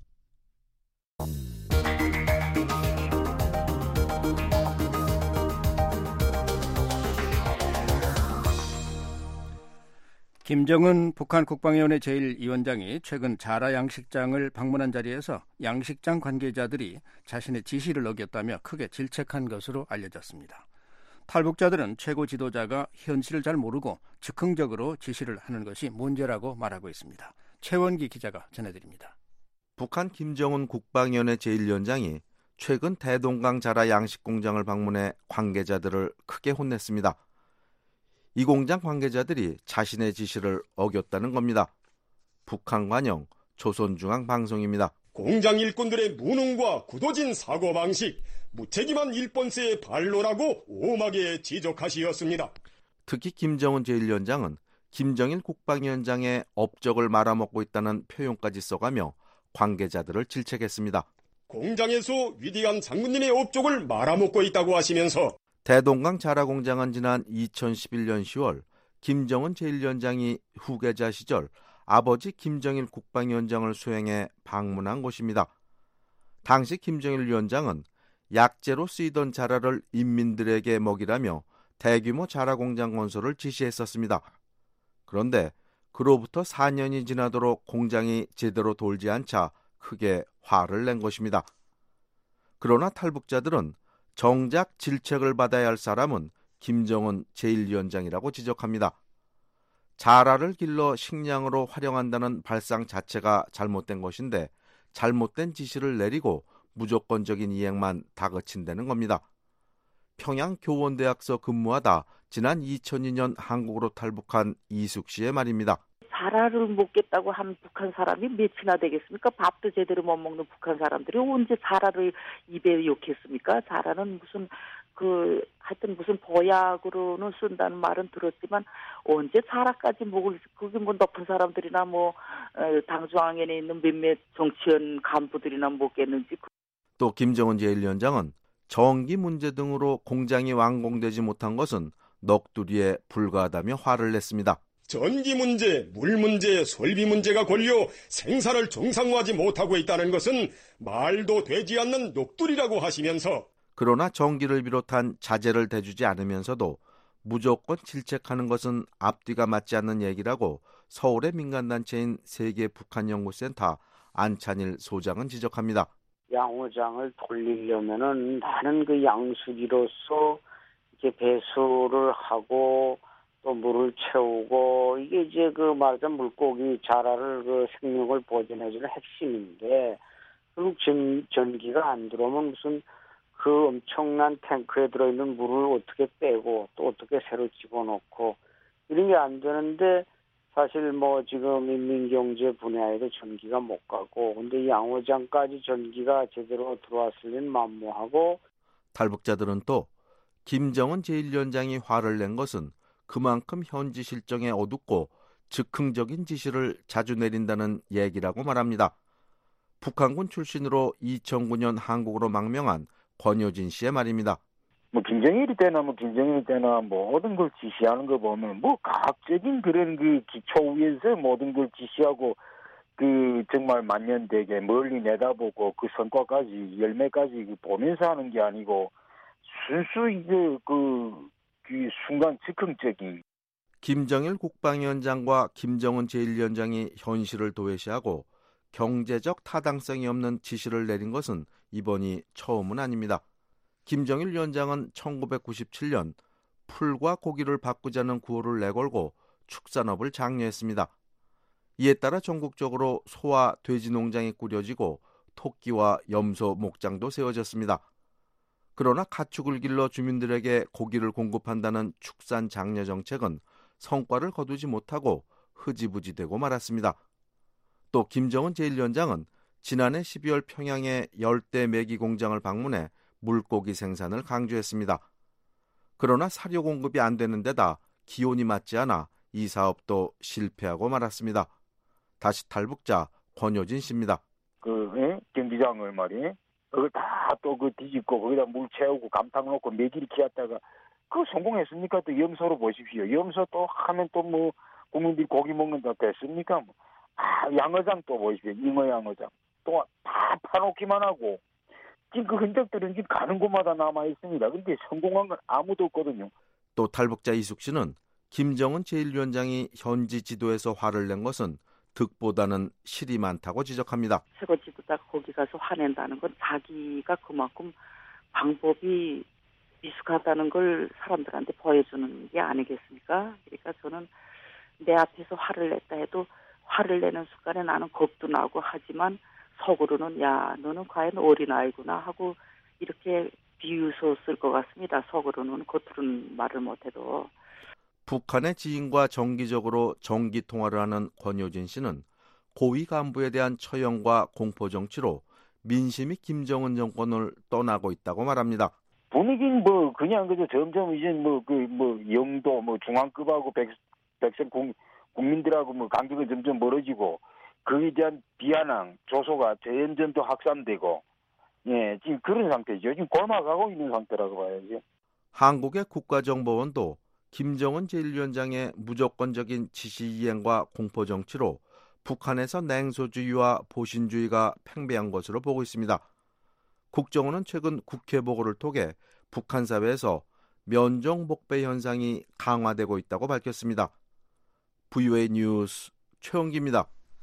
김정은 북한 국방위원회 제1위원장이 최근 자라 양식장을 방문한 자리에서 양식장 관계자들이 자신의 지시를 어겼다며 크게 질책한 것으로 알려졌습니다. 탈북자들은 최고 지도자가 현실을 잘 모르고 즉흥적으로 지시를 하는 것이 문제라고 말하고 있습니다. 최원기 기자가 전해드립니다. 북한 김정은 국방위원회 제1위원장이 최근 대동강 자라 양식공장을 방문해 관계자들을 크게 혼냈습니다. 이 공장 관계자들이 자신의 지시를 어겼다는 겁니다. 북한 관영 조선중앙방송입니다. 공장 일꾼들의 무능과 굳어진 사고방식, 무책임한 일본세의 반로라고 오하게 지적하시었습니다. 특히 김정은 제1위원장은 김정일 국방위원장의 업적을 말아먹고 있다는 표현까지 써가며 관계자들을 질책했습니다. 공장에서 위대한 장군님의 업적을 말아먹고 있다고 하시면서 대동강 자라 공장은 지난 2011년 10월 김정은 제1위원장이 후계자 시절 아버지 김정일 국방위원장을 수행해 방문한 곳입니다. 당시 김정일 위원장은 약재로 쓰이던 자라를 인민들에게 먹이라며 대규모 자라 공장 건설을 지시했었습니다. 그런데 그로부터 4년이 지나도록 공장이 제대로 돌지 않자 크게 화를 낸 것입니다. 그러나 탈북자들은 정작 질책을 받아야 할 사람은 김정은 제1위원장이라고 지적합니다. 자라를 길러 식량으로 활용한다는 발상 자체가 잘못된 것인데 잘못된 지시를 내리고 무조건적인 이행만 다그친다는 겁니다. 평양교원대학서 근무하다 지난 2002년 한국으로 탈북한 이숙 씨의 말입니다. 자라를 먹겠다고 한 북한 사람이 몇이나 되겠습니까? 밥도 제대로 못 먹는 북한 사람들이 언제 자라를 입에 욕했습니까? 자라는 하여튼 무슨 보약으로는 쓴다는 말은 들었지만 언제 자라까지 먹을, 그게 뭐 높은 사람들이나 당중앙에 있는 몇몇 정치연 간부들이나 먹겠는지. 또 김정은 제1위원장은 전기 문제 등으로 공장이 완공되지 못한 것은 넋두리에 불과하다며 화를 냈습니다. 전기 문제, 물 문제, 설비 문제가 걸려 생산을 정상화하지 못하고 있다는 것은 말도 되지 않는 녹두리라고 하시면서 그러나 전기를 비롯한 자재를 대주지 않으면서도 무조건 질책하는 것은 앞뒤가 맞지 않는 얘기라고 서울의 민간단체인 세계북한연구센터 안찬일 소장은 지적합니다. 양호장을 돌리려면은 많은 그 양수기로서 이렇게 배수를 하고 또 물을 채우고 이게 이제 말하자면 물고기 자라를 생명을 보존해주는 핵심인데 결국 전기가 안 들어오면 무슨 엄청난 탱크에 들어있는 물을 어떻게 빼고 또 어떻게 새로 집어넣고 이런 게 안 되는데 사실 지금 인민경제 분야에도 전기가 못 가고 근데 양호장까지 전기가 제대로 들어왔을 리는 만무하고 탈북자들은 또 김정은 제1위원장이 화를 낸 것은 그만큼 현지 실정에 어둡고 즉흥적인 지시를 자주 내린다는 얘기라고 말합니다. 북한군 출신으로 2009년 한국으로 망명한 권효진 씨의 말입니다. 김정일이 때나 김정일 때나 모든 걸 지시하는 거 보면 과학적인 그런 기초 위에서 모든 걸 지시하고 정말 만년되게 멀리 내다보고 그 성과까지 열매까지 보면서 하는 게 아니고 순수 순간 즉흥적인. 김정일 국방위원장과 김정은 제1위원장이 현실을 도외시하고 경제적 타당성이 없는 지시를 내린 것은 이번이 처음은 아닙니다. 김정일 위원장은 1997년 풀과 고기를 바꾸자는 구호를 내걸고 축산업을 장려했습니다. 이에 따라 전국적으로 소와 돼지 농장이 꾸려지고 토끼와 염소 목장도 세워졌습니다. 그러나 가축을 길러 주민들에게 고기를 공급한다는 축산 장려 정책은 성과를 거두지 못하고 흐지부지되고 말았습니다. 또 김정은 제1위원장은 지난해 12월 평양의 열대 메기 공장을 방문해 물고기 생산을 강조했습니다. 그러나 사료 공급이 안 되는 데다 기온이 맞지 않아 이 사업도 실패하고 말았습니다. 다시 탈북자 권효진 씨입니다. 경기장을 말이에요. 그걸 다 또 뒤집고 거기다 물 채우고 감탕 놓고 매길 키웠다가 성공했습니까? 또 염소로 보십시오. 염소 또 하면 또 뭐 국민들이 고기 먹는다 됐습니까? 양어장 또 보십시오. 잉어 양어장 또 다 파놓기만 하고 지금 그 흔적들은 지금 가는 곳마다 남아 있습니다. 근데 성공한 건 아무도 없거든요. 또 탈북자 이숙 씨는 김정은 제1위원장이 현지 지도에서 화를 낸 것은 득보다는 실이 많다고 지적합니다. 최고 지도자가 거기 가서 화낸다는 건 자기가 그만큼 방법이 미숙하다는 걸 사람들한테 보여주는 게 아니겠습니까? 그러니까 저는 내 앞에서 화를 냈다 해도 화를 내는 순간에 나는 겁도 나고 하지만 속으로는 야 너는 과연 어린아이구나 하고 이렇게 비웃었을 것 같습니다. 속으로는 겉으로는 말을 못해도. 북한의 지인과 정기적으로 정기 통화를 하는 권효진 씨는 고위 간부에 대한 처형과 공포 정치로 민심이 김정은 정권을 떠나고 있다고 말합니다. 분위기는 그냥 그저 점점 이제 영도 중앙급하고 백성 국민들하고 간격이 점점 멀어지고 그에 대한 비아냥 조소가 점점 확산되고 지금 그런 상태죠. 지금 골마가고 있는 상태라고 봐야죠. 한국의 국가정보원도 김정은 제1위원장의 무조건적인 지시 이행과 공포 정치로 북한에서 냉소주의와 보신주의가 팽배한 것으로 보고 있습니다. 국정원은 최근 국회 보고를 통해 북한 사회에서 면종복배 현상이 강화되고 있다고 밝혔습니다. VOA 뉴스 최영기입니다.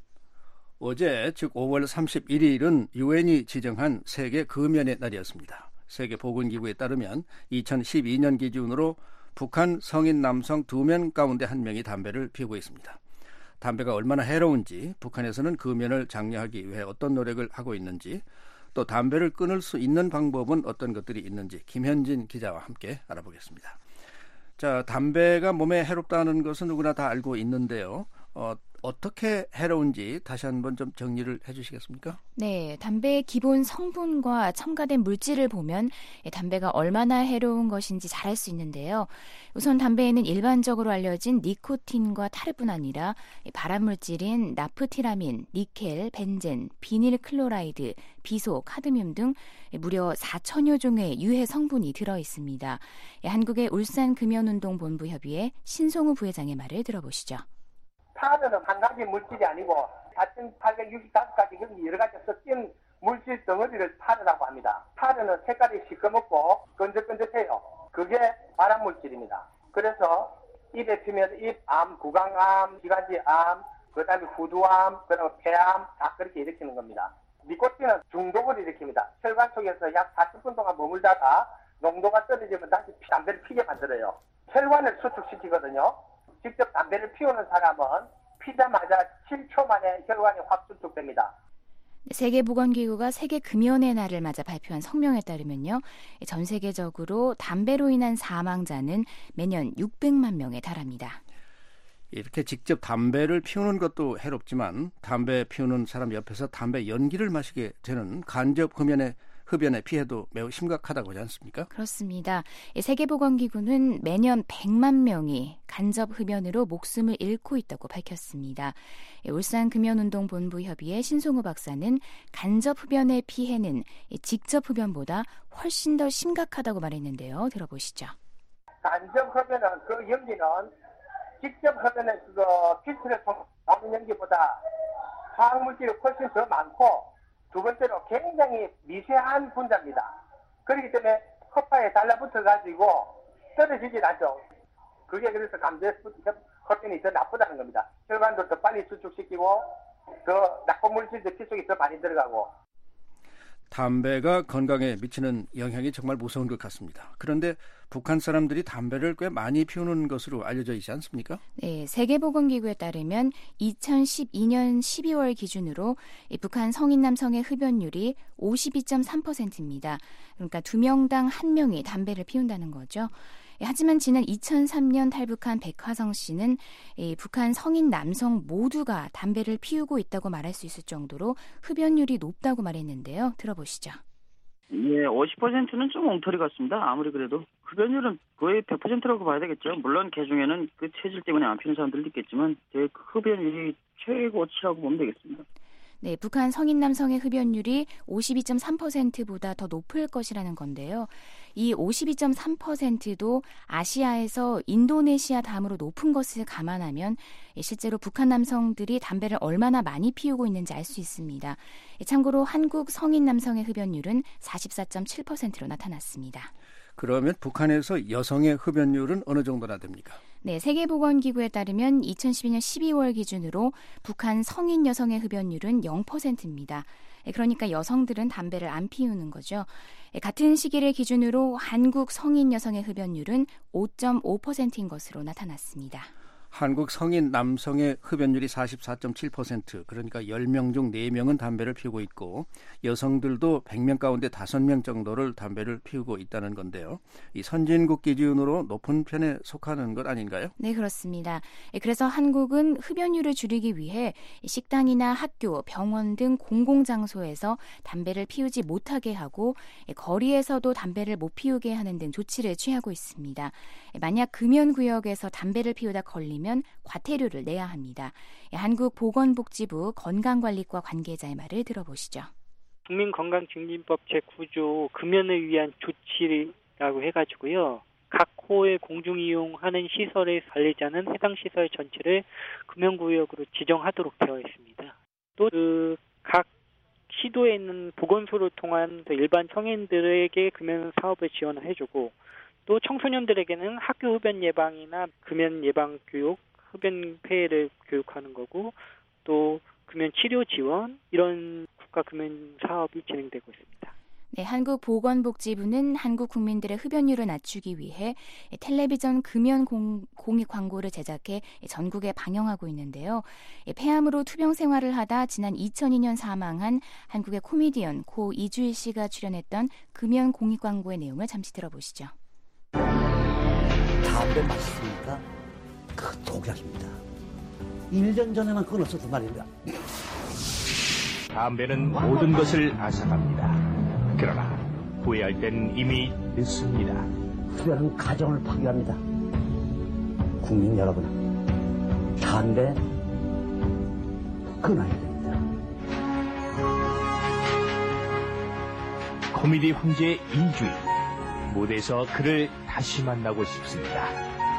어제 즉 5월 31일은 유엔이 지정한 세계 금연의 날이었습니다. 세계보건기구에 따르면 2012년 기준으로 북한 성인 남성 2명 가운데 1명이 담배를 피우고 있습니다. 담배가 얼마나 해로운지, 북한에서는 금연을 장려하기 위해 어떤 노력을 하고 있는지, 또 담배를 끊을 수 있는 방법은 어떤 것들이 있는지 김현진 기자와 함께 알아보겠습니다. 자, 담배가 몸에 해롭다는 것은 누구나 다 알고 있는데요. 어떻게 해로운지 다시 한번 좀 정리를 해주시겠습니까? 네, 담배의 기본 성분과 첨가된 물질을 보면 담배가 얼마나 해로운 것인지 잘 알 수 있는데요. 우선 담배에는 일반적으로 알려진 니코틴과 타르뿐 아니라 발암물질인 나프티라민, 니켈, 벤젠, 비닐 클로라이드, 비소, 카드뮴 등 무려 4천여 종의 유해 성분이 들어있습니다. 한국의 울산금연운동본부협의회 신송우 부회장의 말을 들어보시죠. 타르는 한 가지 물질이 아니고 4,865가지 여러 가지 섞인 물질 덩어리를 타르라고 합니다. 타르는 색깔이 시꺼멓고 끈적끈적해요. 그게 발암물질입니다. 그래서 입에 피면 입암, 구강암, 기관지암, 그다음에 후두암, 그다음에 폐암 다 그렇게 일으키는 겁니다. 니코틴은 중독을 일으킵니다. 혈관 속에서 약 40분 동안 머물다가 농도가 떨어지면 다시 담배를 피게 만들어요. 혈관을 수축시키거든요. 직접 담배를 피우는 사람은 피자마자 7초 만에 혈관이 확 수축됩니다. 세계보건기구가 세계금연의 날을 맞아 발표한 성명에 따르면요. 전 세계적으로 담배로 인한 사망자는 매년 600만 명에 달합니다. 이렇게 직접 담배를 피우는 것도 해롭지만 담배 피우는 사람 옆에서 담배 연기를 마시게 되는 간접 흡연의 피해도 매우 심각하다고 하지 않습니까? 그렇습니다. 세계보건기구는 매년 100만 명이 간접 흡연으로 목숨을 잃고 있다고 밝혔습니다. 울산금연운동본부협의회 신송우 박사는 간접 흡연의 피해는 직접 흡연보다 훨씬 더 심각하다고 말했는데요. 들어보시죠. 간접 흡연은 그 연기는 직접 흡연의 필터를 나오는 연기보다 화학물질이 훨씬 더 많고 두 번째로 굉장히 미세한 분자입니다. 그렇기 때문에 컵파에 달라붙어가지고 떨어지질 않죠. 그게 그래서 간접 흡연이 더 나쁘다는 겁니다. 혈관도 더 빨리 수축시키고 더 나쁜 물질도 피 속에 더 많이 들어가고. 담배가 건강에 미치는 영향이 정말 무서운 것 같습니다. 그런데 북한 사람들이 담배를 꽤 많이 피우는 것으로 알려져 있지 않습니까? 네, 세계보건기구에 따르면 2012년 12월 기준으로 북한 성인 남성의 흡연율이 52.3%입니다. 그러니까 2명당 1명이 담배를 피운다는 거죠. 하지만 지난 2003년 탈북한 백화성 씨는 북한 성인 남성 모두가 담배를 피우고 있다고 말할 수 있을 정도로 흡연율이 높다고 말했는데요. 들어보시죠. 예, 50%는 좀 엉터리 같습니다. 아무리 그래도 흡연율은 거의 100%라고 봐야 되겠죠. 물론 그 중에는 그 체질 때문에 안 피우는 사람들도 있겠지만 흡연율이 최고치라고 보면 되겠습니다. 네, 북한 성인 남성의 흡연율이 52.3%보다 더 높을 것이라는 건데요. 이 52.3%도 아시아에서 인도네시아 다음으로 높은 것을 감안하면 실제로 북한 남성들이 담배를 얼마나 많이 피우고 있는지 알 수 있습니다. 참고로 한국 성인 남성의 흡연율은 44.7%로 나타났습니다. 그러면 북한에서 여성의 흡연율은 어느 정도나 됩니까? 네, 세계보건기구에 따르면 2012년 12월 기준으로 북한 성인 여성의 흡연율은 0%입니다. 그러니까 여성들은 담배를 안 피우는 거죠. 같은 시기를 기준으로 한국 성인 여성의 흡연율은 5.5%인 것으로 나타났습니다. 한국 성인 남성의 흡연율이 44.7%, 그러니까 10명 중 4명은 담배를 피우고 있고 여성들도 100명 가운데 5명 정도를 담배를 피우고 있다는 건데요. 이 선진국 기준으로 높은 편에 속하는 것 아닌가요? 네, 그렇습니다. 그래서 한국은 흡연율을 줄이기 위해 식당이나 학교, 병원 등 공공장소에서 담배를 피우지 못하게 하고 거리에서도 담배를 못 피우게 하는 등 조치를 취하고 있습니다. 만약 금연구역에서 담배를 피우다 걸리면 과태료를 내야 합니다. 한국보건복지부 건강관리과 관계자의 말을 들어보시죠. 국민건강증진법 제9조 금연을 위한 조치라고 해가지고요. 각 호의 공중이용하는 시설의 관리자는 해당 시설 전체를 금연구역으로 지정하도록 되어 있습니다. 또 각 시도에 있는 보건소를 통한 일반 성인들에게 금연 사업을 지원을 해주고 또 청소년들에게는 학교 흡연 예방이나 금연 예방 교육, 흡연 폐해를 교육하는 거고 또 금연 치료 지원 이런 국가 금연 사업이 진행되고 있습니다. 네, 한국보건복지부는 한국 국민들의 흡연율을 낮추기 위해 텔레비전 금연 공익 광고를 제작해 전국에 방영하고 있는데요. 폐암으로 투병 생활을 하다 지난 2002년 사망한 한국의 코미디언 고 이주일 씨가 출연했던 금연 공익 광고의 내용을 잠시 들어보시죠. 담배 맛있습니까? 그 독약입니다. 1년 전에만 끊었어도 말입니다. 담배는 모든 것을 앗아갑니다. 그러나 후회할 땐 이미 늦습니다. 흡연은 가정을 파괴합니다. 국민 여러분, 담배 끊어야 됩니다. 코미디 황제 이주일. 무대에서 그를 다시 만나고 싶습니다.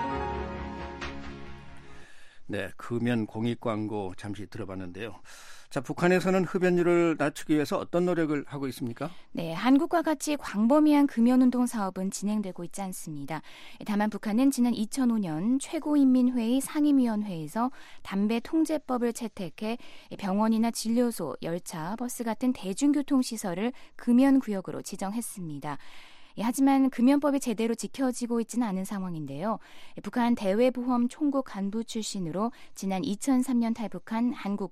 네, 금연 공익 광고 잠시 들어봤는데요. 자, 북한에서는 흡연율을 낮추기 위해서 어떤 노력을 하고 있습니까? 네, 한국과 같이 광범위한 금연운동 사업은 진행되고 있지 않습니다. 다만 북한은 지난 2005년 최고인민회의 상임위원회에서 담배 통제법을 채택해 병원이나 진료소, 열차, 버스 같은 대중교통시설을 금연구역으로 지정했습니다. 하지만 금연법이 제대로 지켜지고 있지는 않은 상황인데요. 북한 대외보험 총국 간부 출신으로 지난 2003년 탈북한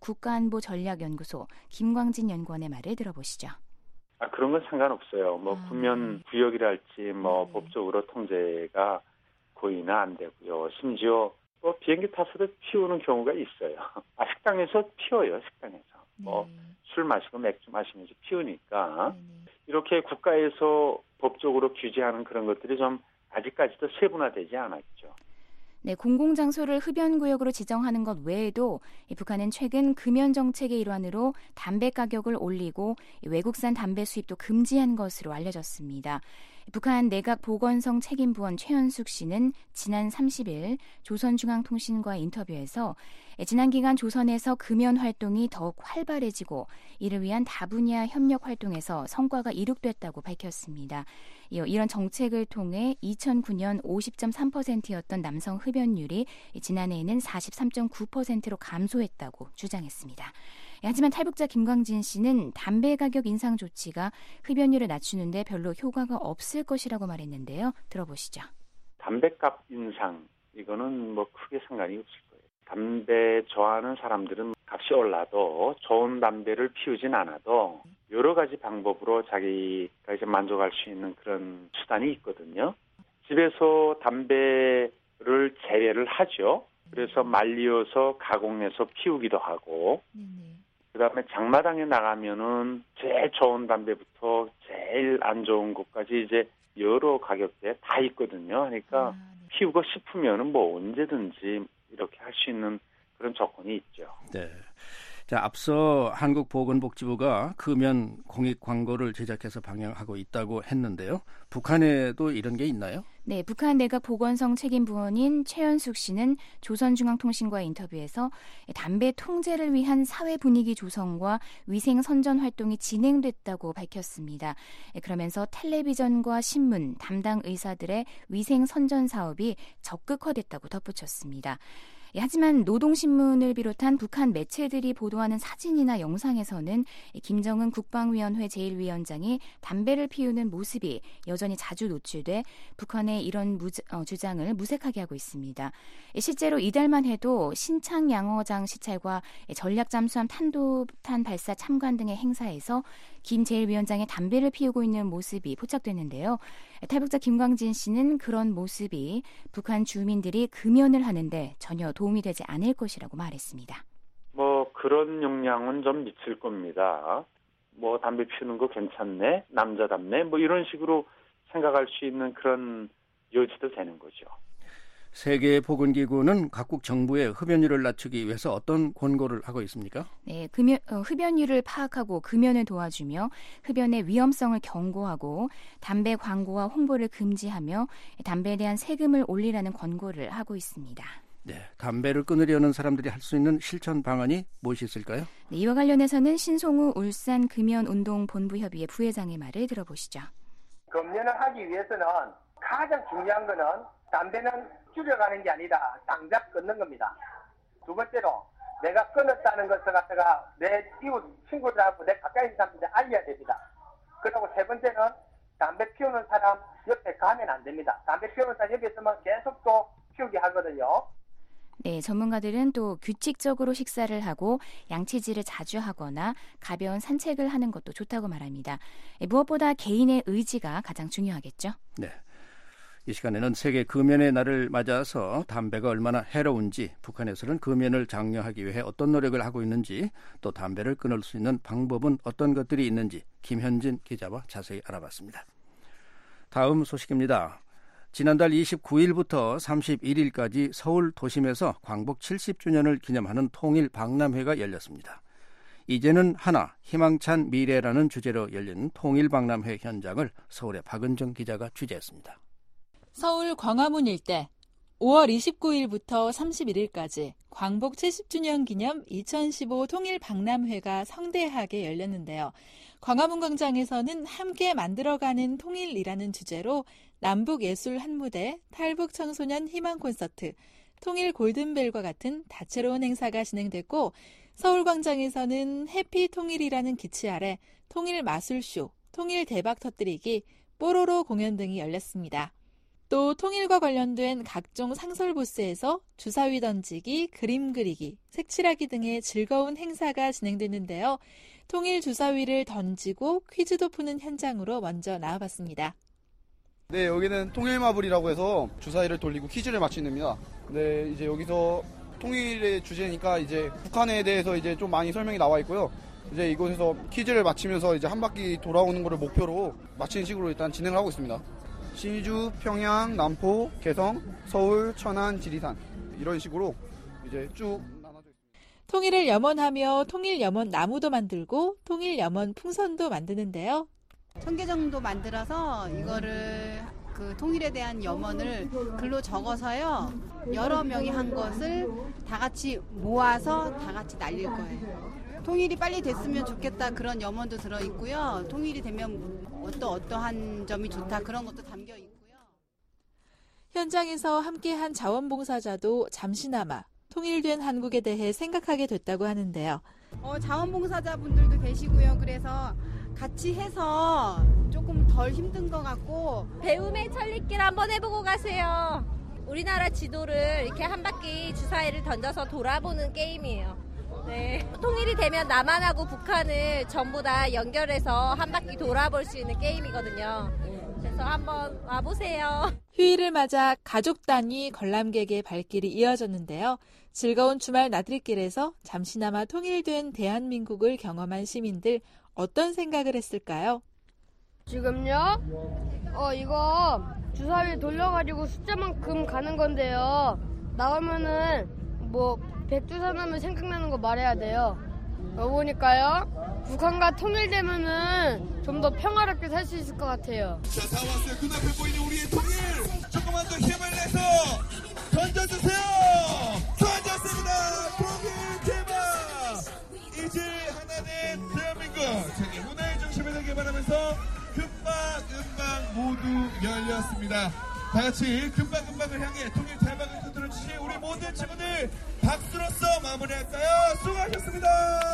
한국국가안보전략연구소 김광진 연구원의 말을 들어보시죠. 그런 건 상관없어요. 금연 구역이랄지 법적으로 통제가 거의는 안 되고요. 심지어 비행기 타서도 피우는 경우가 있어요. 식당에서 피워요. 식당에서. 술 마시고 맥주 마시면서 피우니까 이렇게 국가에서 법적으로 규제하는 그런 것들이 좀 아직까지도 세분화되지 않았죠. 네, 공공장소를 흡연구역으로 지정하는 것 외에도 북한은 최근 금연 정책의 일환으로 담배 가격을 올리고 외국산 담배 수입도 금지한 것으로 알려졌습니다. 북한 내각보건성 책임부원 최현숙 씨는 지난 30일 조선중앙통신과의 인터뷰에서 지난 기간 조선에서 금연 활동이 더욱 활발해지고 이를 위한 다분야 협력 활동에서 성과가 이룩됐다고 밝혔습니다. 이런 정책을 통해 2009년 50.3%였던 남성 흡연율이 지난해에는 43.9%로 감소했다고 주장했습니다. 하지만 탈북자 김광진 씨는 담배 가격 인상 조치가 흡연율을 낮추는데 별로 효과가 없을 것이라고 말했는데요. 들어보시죠. 담배값 인상, 이거는 크게 상관이 없을 거예요. 담배 좋아하는 사람들은 값이 올라도 좋은 담배를 피우진 않아도 여러 가지 방법으로 자기가 이제 만족할 수 있는 그런 수단이 있거든요. 집에서 담배를 재배를 하죠. 그래서 말리어서 가공해서 피우기도 하고 그다음에 장마당에 나가면은 제일 좋은 담배부터 제일 제일 안 좋은 것까지 이제 여러 가격대에 다 있거든요. 그러니까 피우고 싶으면은 뭐 언제든지 이렇게 할 수 있는 그런 조건이 있죠. 네. 자, 앞서 한국보건복지부가 금연 공익 광고를 제작해서 방영하고 있다고 했는데요. 북한에도 이런 게 있나요? 네, 북한 내각 보건성 책임부원인 최연숙 씨는 조선중앙통신과의 인터뷰에서 담배 통제를 위한 사회 분위기 조성과 위생 선전 활동이 진행됐다고 밝혔습니다. 그러면서 텔레비전과 신문, 담당 의사들의 위생 선전 사업이 적극화됐다고 덧붙였습니다. 하지만 노동신문을 비롯한 북한 매체들이 보도하는 사진이나 영상에서는 김정은 국방위원회 제1위원장이 담배를 피우는 모습이 여전히 자주 노출돼 북한의 이런 주장을 무색하게 하고 있습니다. 실제로 이달만 해도 신창 양어장 시찰과 전략 잠수함 탄도탄 발사 참관 등의 행사에서 김 제1위원장의 담배를 피우고 있는 모습이 포착됐는데요. 탈북자 김광진 씨는 그런 모습이 북한 주민들이 금연을 하는데 전혀 도움이 되지 않을 것이라고 말했습니다. 뭐 그런 영향은 좀 미칠 겁니다. 뭐 담배 피우는 거 괜찮네, 남자답네, 뭐 이런 식으로 생각할 수 있는 그런 여지도 되는 거죠. 세계보건기구는 각국 정부의 흡연율을 낮추기 위해서 어떤 권고를 하고 있습니까? 네, 흡연율을 파악하고 금연을 도와주며 흡연의 위험성을 경고하고 담배 광고와 홍보를 금지하며 담배에 대한 세금을 올리라는 권고를 하고 있습니다. 네, 담배를 끊으려는 사람들이 할 수 있는 실천 방안이 무엇이 있을까요? 네, 이와 관련해서는 신송우 울산 금연운동본부협의회 부회장의 말을 들어보시죠. 금연을 하기 위해서는 가장 중요한 거는 담배는 줄여가는 게 아니라 당장 끊는 겁니다. 두 번째로 내가 끊었다는 것을 갖다가 내 이웃 친구들하고 내 가까이 있는 사람들한테 알려야 됩니다. 그리고 세 번째는 담배 피우는 사람 옆에 가면 안 됩니다. 담배 피우는 사람 옆에 있으면 계속 또 피우게 하거든요. 네, 전문가들은 또 규칙적으로 식사를 하고 양치질을 자주 하거나 가벼운 산책을 하는 것도 좋다고 말합니다. 무엇보다 개인의 의지가 가장 중요하겠죠. 네. 이 시간에는 세계 금연의 날을 맞아서 담배가 얼마나 해로운지, 북한에서는 금연을 장려하기 위해 어떤 노력을 하고 있는지, 또 담배를 끊을 수 있는 방법은 어떤 것들이 있는지 김현진 기자와 자세히 알아봤습니다. 다음 소식입니다. 지난달 29일부터 31일까지 서울 도심에서 광복 70주년을 기념하는 통일 박람회가 열렸습니다. 이제는 하나, 희망찬 미래라는 주제로 열린 통일 박람회 현장을 서울의 박은정 기자가 취재했습니다. 서울 광화문 일대 5월 29일부터 31일까지 광복 70주년 기념 2015 통일 박람회가 성대하게 열렸는데요. 광화문 광장에서는 함께 만들어가는 통일이라는 주제로 남북 예술 한 무대, 탈북 청소년 희망 콘서트, 통일 골든벨과 같은 다채로운 행사가 진행됐고, 서울광장에서는 해피 통일이라는 기치 아래 통일 마술쇼, 통일 대박 터뜨리기, 뽀로로 공연 등이 열렸습니다. 또 통일과 관련된 각종 상설 부스에서 주사위 던지기, 그림 그리기, 색칠하기 등의 즐거운 행사가 진행됐는데요. 통일 주사위를 던지고 퀴즈도 푸는 현장으로 먼저 나와봤습니다. 네, 여기는 통일마블이라고 해서 주사위를 돌리고 퀴즈를 맞추는 데입니다. 네, 이제 여기서 통일의 주제니까 이제 북한에 대해서 이제 좀 많이 설명이 나와 있고요. 이제 이곳에서 퀴즈를 맞히면서 이제 한 바퀴 돌아오는 거를 목표로 맞히는 식으로 일단 진행을 하고 있습니다. 신의주, 평양, 남포, 개성, 서울, 천안, 지리산 이런 식으로 이제 쭉 나눠져 있습니다. 통일을 염원하며 통일 염원 나무도 만들고 통일 염원 풍선도 만드는데요. 1000개 정도 만들어서 이거를 그 통일에 대한 염원을 글로 적어서요. 여러 명이 한 것을 다 같이 모아서 다 같이 날릴 거예요. 통일이 빨리 됐으면 좋겠다 그런 염원도 들어있고요. 통일이 되면 어떠한 점이 좋다 그런 것도 담겨 있고요. 현장에서 함께한 자원봉사자도 잠시나마 통일된 한국에 대해 생각하게 됐다고 하는데요. 자원봉사자분들도 계시고요. 그래서 같이 해서 조금 덜 힘든 것 같고 배움의 천리길 한번 해보고 가세요. 우리나라 지도를 이렇게 한 바퀴 주사위를 던져서 돌아보는 게임이에요. 네. 통일이 되면 남한하고 북한을 전부 다 연결해서 한 바퀴 돌아볼 수 있는 게임이거든요. 그래서 한번 와보세요. 휴일을 맞아 가족 단위 관람객의 발길이 이어졌는데요. 즐거운 주말 나들이길에서 잠시나마 통일된 대한민국을 경험한 시민들 어떤 생각을 했을까요? 지금요? 이거 주사위 돌려가지고 숫자만큼 가는 건데요. 나오면은 뭐 100주사 나면 생각나는 거 말해야 돼요. 보니까요. 북한과 통일되면은 좀 더 평화롭게 살 수 있을 것 같아요. 자, 다 왔어요. 그 앞에 보이는 우리의 통일. 조금만 더 힘을 내서 던져주세요. 던졌습니다. 통일 대박. 이제 하나는 대한민국 세계 문화의 중심이 되길 바라면서 금방 모두 열렸습니다. 다 같이 금방을 향해 통일 대박을 흔들어 주신 우리 모든 친구들 박수로서 마무리할까요? 수고하셨습니다.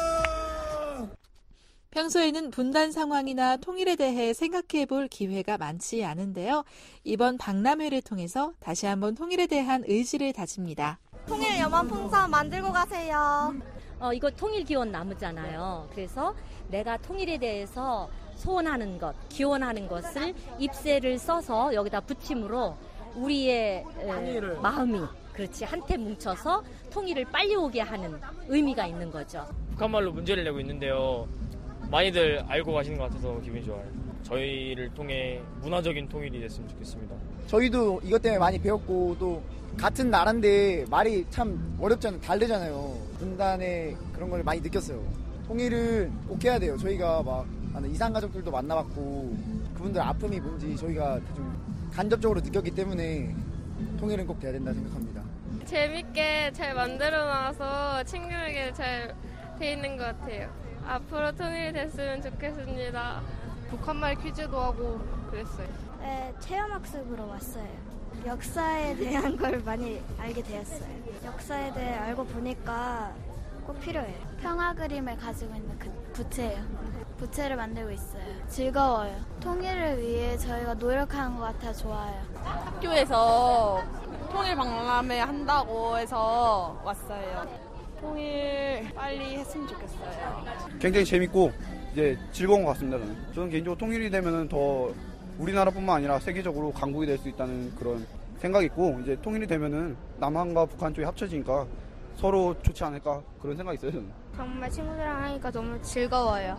평소에는 분단 상황이나 통일에 대해 생각해 볼 기회가 많지 않은데요. 이번 박람회를 통해서 다시 한번 통일에 대한 의지를 다집니다. 통일 염원 풍선 만들고 가세요. 이거 통일 기원 나무잖아요. 그래서 내가 통일에 대해서 소원하는 것, 기원하는 것을 잎새를 써서 여기다 붙임으로 우리의 마음이 그렇지 한테 뭉쳐서 통일을 빨리 오게 하는 의미가 있는 거죠. 북한말로 문제를 내고 있는데요. 많이들 알고 가시는 것 같아서 기분이 좋아요. 저희를 통해 문화적인 통일이 됐으면 좋겠습니다. 저희도 이것 때문에 많이 배웠고 또 같은 나라인데 말이 참 어렵잖아요. 다르잖아요. 분단의 그런 걸 많이 느꼈어요. 통일을 꼭 해야 돼요. 저희가 막 이산가족들도 만나봤고 그분들 아픔이 뭔지 저희가 좀 간접적으로 느꼈기 때문에 통일은 꼭 돼야 된다 생각합니다. 재밌게 잘 만들어놔서 친구에게 잘 돼 있는 것 같아요. 앞으로 통일이 됐으면 좋겠습니다. 북한말 퀴즈도 하고 그랬어요. 네, 체험학습으로 왔어요. 역사에 대한 걸 많이 알게 되었어요. 역사에 대해 알고 보니까 꼭 필요해요. 평화 그림을 가지고 있는 그 부채예요. 부채를 만들고 있어요. 즐거워요. 통일을 위해 저희가 노력하는 것 같아 좋아요. 학교에서 통일 박람회 한다고 해서 왔어요. 통일 빨리 했으면 좋겠어요. 굉장히 재밌고 이제 즐거운 것 같습니다. 저는 개인적으로 통일이 되면은 더 우리나라뿐만 아니라 세계적으로 강국이 될 수 있다는 그런 생각이 있고 이제 통일이 되면은 남한과 북한 쪽이 합쳐지니까 서로 좋지 않을까 그런 생각이 있어요. 저는. 정말 친구들이랑 하니까 너무 즐거워요.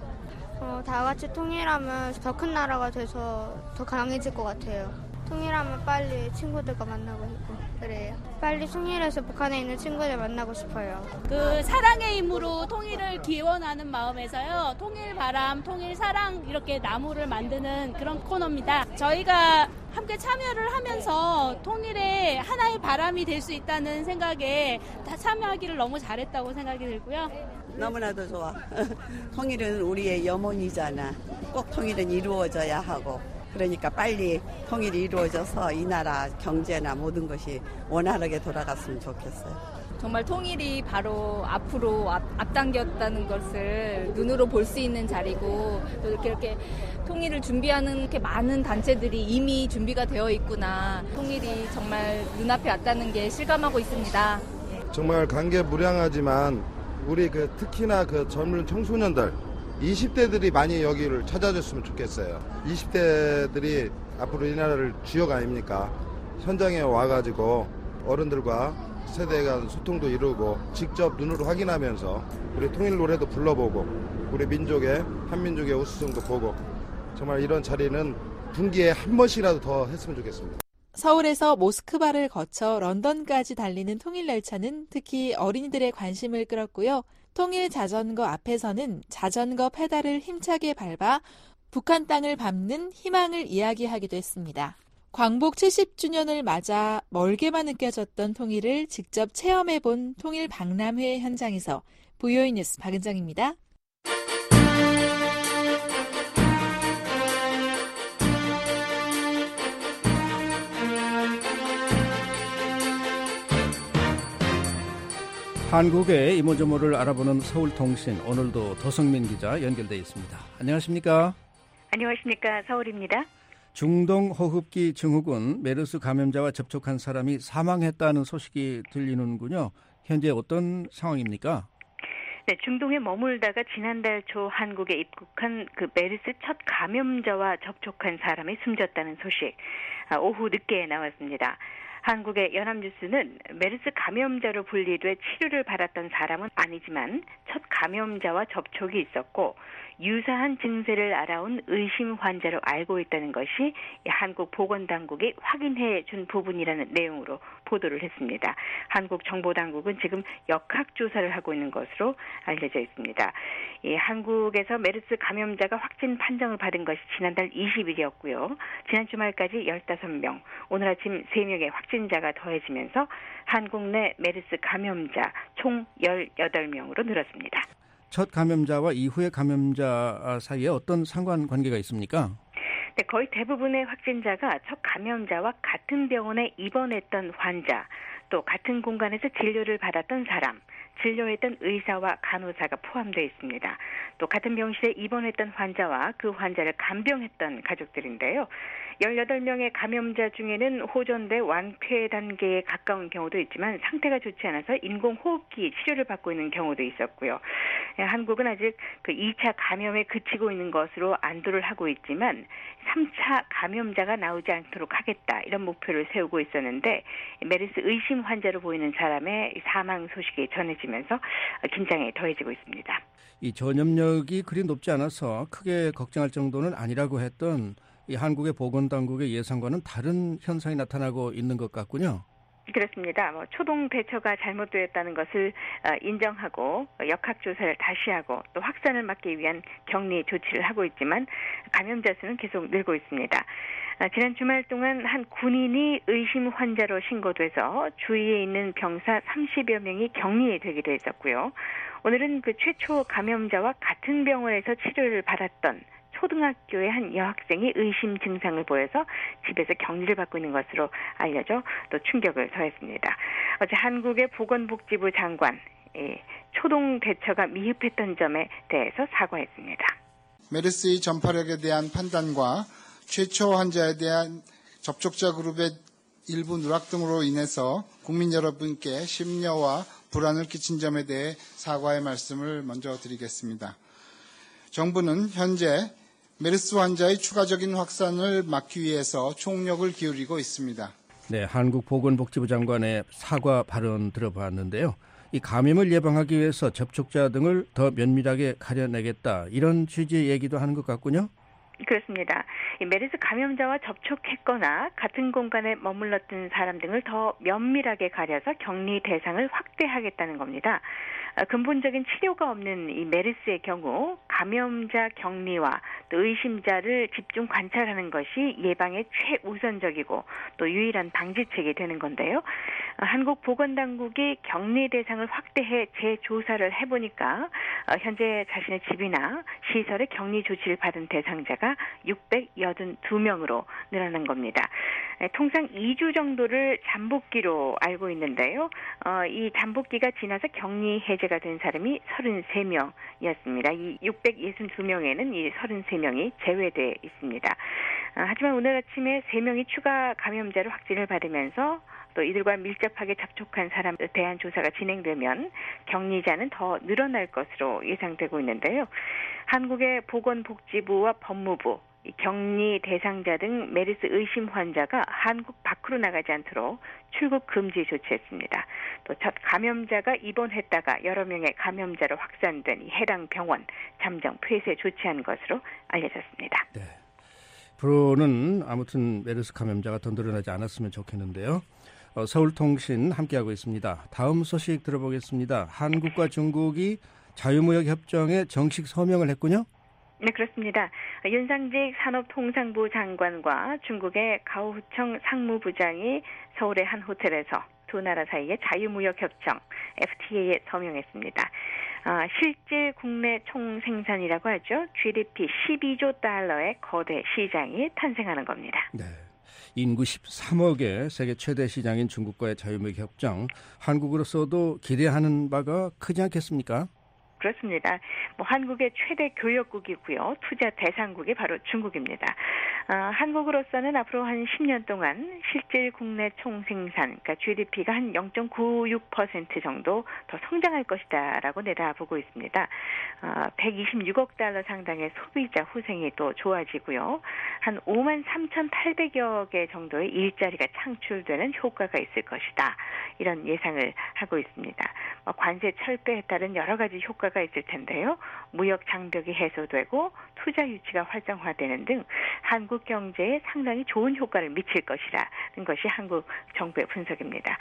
다 같이 통일하면 더 큰 나라가 돼서 더 강해질 것 같아요. 통일하면 빨리 친구들과 만나고 싶고 그래요. 빨리 통일해서 북한에 있는 친구들 만나고 싶어요. 그 사랑의 힘으로 통일을 기원하는 마음에서요. 통일 바람, 통일 사랑 이렇게 나무를 만드는 그런 코너입니다. 저희가 함께 참여를 하면서 통일의 하나의 바람이 될 수 있다는 생각에 다 참여하기를 너무 잘했다고 생각이 들고요. 너무나도 좋아. 통일은 우리의 염원이잖아. 꼭 통일은 이루어져야 하고. 그러니까 빨리 통일이 이루어져서 이 나라 경제나 모든 것이 원활하게 돌아갔으면 좋겠어요. 정말 통일이 바로 앞으로 앞당겼다는 것을 눈으로 볼 수 있는 자리고 또 이렇게 통일을 준비하는 이렇게 많은 단체들이 이미 준비가 되어 있구나. 통일이 정말 눈앞에 왔다는 게 실감하고 있습니다. 정말 감개무량하지만 우리 특히나 젊은 청소년들 20대들이 많이 여기를 찾아줬으면 좋겠어요. 20대들이 앞으로 이 나라를 주역 아닙니까? 현장에 와가지고 어른들과 세대 간 소통도 이루고 직접 눈으로 확인하면서 우리 통일 노래도 불러보고 우리 민족의 한민족의 우수성도 보고 정말 이런 자리는 분기에 한 번씩이라도 더 했으면 좋겠습니다. 서울에서 모스크바를 거쳐 런던까지 달리는 통일열차는 특히 어린이들의 관심을 끌었고요. 통일 자전거 앞에서는 자전거 페달을 힘차게 밟아 북한 땅을 밟는 희망을 이야기하기도 했습니다. 광복 70주년을 맞아 멀게만 느껴졌던 통일을 직접 체험해본 통일 박람회 현장에서 VOA 뉴스 박은정입니다. 한국의 이모저모를 알아보는 서울통신, 오늘도 도성민 기자 연결돼 있습니다. 안녕하십니까? 안녕하십니까? 서울입니다. 중동 호흡기 증후군 메르스 감염자와 접촉한 사람이 사망했다는 소식이 들리는군요. 현재 어떤 상황입니까? 네, 중동에 머물다가 지난달 초 한국에 입국한 그 메르스 첫 감염자와 접촉한 사람이 숨졌다는 소식, 오후 늦게 나왔습니다. 한국의 연합뉴스는 메르스 감염자로 분리돼 치료를 받았던 사람은 아니지만 첫 감염자와 접촉이 있었고 유사한 증세를 알아온 의심 환자로 알고 있다는 것이 한국 보건당국이 확인해 준 부분이라는 내용으로 보도를 했습니다. 한국 정보당국은 지금 역학조사를 하고 있는 것으로 알려져 있습니다. 한국에서 메르스 감염자가 확진 판정을 받은 것이 지난달 20일이었고요. 지난 주말까지 15명, 오늘 아침 3명의 확진자가 더해지면서 한국 내 메르스 감염자 총 18명으로 늘었습니다. 첫 감염자와 이후의 감염자 사이에 어떤 상관관계가 있습니까? 네, 거의 대부분의 확진자가 첫 감염자와 같은 병원에 입원했던 환자, 또 같은 공간에서 진료를 받았던 사람, 진료했던 의사와 간호사가 포함되어 있습니다. 또 같은 병실에 입원했던 환자와 그 환자를 간병했던 가족들인데요. 18명의 감염자 중에는 호전돼 완쾌 단계에 가까운 경우도 있지만 상태가 좋지 않아서 인공호흡기 치료를 받고 있는 경우도 있었고요. 한국은 아직 그 2차 감염에 그치고 있는 것으로 안도를 하고 있지만 3차 감염자가 나오지 않도록 하겠다, 이런 목표를 세우고 있었는데 메르스 의심 환자로 보이는 사람의 사망 소식이 전해지면서 긴장이 더해지고 있습니다. 이 전염력이 그리 높지 않아서 크게 걱정할 정도는 아니라고 했던 이 한국의 보건당국의 예상과는 다른 현상이 나타나고 있는 것 같군요. 그렇습니다. 초동 대처가 잘못되었다는 것을 인정하고 역학조사를 다시 하고 또 확산을 막기 위한 격리 조치를 하고 있지만 감염자 수는 계속 늘고 있습니다. 지난 주말 동안 한 군인이 의심 환자로 신고돼서 주위에 있는 병사 30여 명이 격리되기도 했었고요. 오늘은 그 최초 감염자와 같은 병원에서 치료를 받았던 초등학교의 한 여학생이 의심 증상을 보여서 집에서 격리를 받고 있는 것으로 알려져 또 충격을 더했습니다. 어제 한국의 보건복지부 장관, 초동 대처가 미흡했던 점에 대해서 사과했습니다. 메르스의 전파력에 대한 판단과 최초 환자에 대한 접촉자 그룹의 일부 누락 등으로 인해서 국민 여러분께 심려와 불안을 끼친 점에 대해 사과의 말씀을 먼저 드리겠습니다. 정부는 현재 메르스 환자의 추가적인 확산을 막기 위해서 총력을 기울이고 있습니다. 네, 한국 보건복지부 장관의 사과 발언 들어봤는데요. 이 감염을 예방하기 위해서 접촉자 등을 더 면밀하게 가려내겠다, 이런 취지의 얘기도 하는 것 같군요. 그렇습니다. 이 메르스 감염자와 접촉했거나 같은 공간에 머물렀던 사람 등을 더 면밀하게 가려서 격리 대상을 확대하겠다는 겁니다. 근본적인 치료가 없는 이 메르스의 경우 감염자 격리와 또 의심자를 집중 관찰하는 것이 예방의 최우선적이고 또 유일한 방지책이 되는 건데요. 한국 보건당국이 격리 대상을 확대해 재조사를 해보니까 현재 자신의 집이나 시설에 격리 조치를 받은 대상자가 682명으로 늘어난 겁니다. 통상 2주 정도를 잠복기로 알고 있는데요. 이 잠복기가 지나서 격리 해제가 된 사람이 33명이었습니다. 이 662명에는 이 33명이 제외돼 있습니다. 하지만 오늘 아침에 3명이 추가 감염자로 확진을 받으면서 또 이들과 밀접하게 접촉한 사람에 대한 조사가 진행되면 격리자는 더 늘어날 것으로 예상되고 있는데요. 한국의 보건복지부와 법무부, 격리 대상자 등 메르스 의심 환자가 한국 밖으로 나가지 않도록 출국 금지 조치했습니다. 또 첫 감염자가 입원했다가 여러 명의 감염자로 확산된 이 해당 병원 잠정 폐쇄 조치한 것으로 알려졌습니다. 네. 앞으로는 아무튼 메르스 감염자가 더 늘어나지 않았으면 좋겠는데요. 서울통신 함께하고 있습니다. 다음 소식 들어보겠습니다. 한국과 중국이 자유무역협정에 정식 서명을 했군요. 네, 그렇습니다. 윤상직 산업통상부 장관과 중국의 가오후청 상무부장이 서울의 한 호텔에서 두 나라 사이의 자유무역협정 FTA에 서명했습니다. 실질 국내 총생산이라고 하죠. GDP 12조 달러의 거대 시장이 탄생하는 겁니다. 네. 인구 13억의 세계 최대 시장인 중국과의 자유무역협정, 한국으로서도 기대하는 바가 크지 않겠습니까? 그렇습니다. 한국의 최대 교역국이고요. 투자 대상국이 바로 중국입니다. 한국으로서는 앞으로 한 10년 동안 실질 국내 총생산, 그러니까 GDP가 한 0.96% 정도 더 성장할 것이다라고 내다보고 있습니다. 126억 달러 상당의 소비자 후생이 또 좋아지고요. 한 5만 3,800여 개 정도의 일자리가 창출되는 효과가 있을 것이다. 이런 예상을 하고 있습니다. 관세 철폐에 따른 여러 가지 효과가 효과가 있을 텐데요. 무역 장벽이 해소되고 투자 유치가 활성화되는 등 한국 경제에 상당히 좋은 효과를 미칠 것이라는 것이 한국 정부의 분석입니다.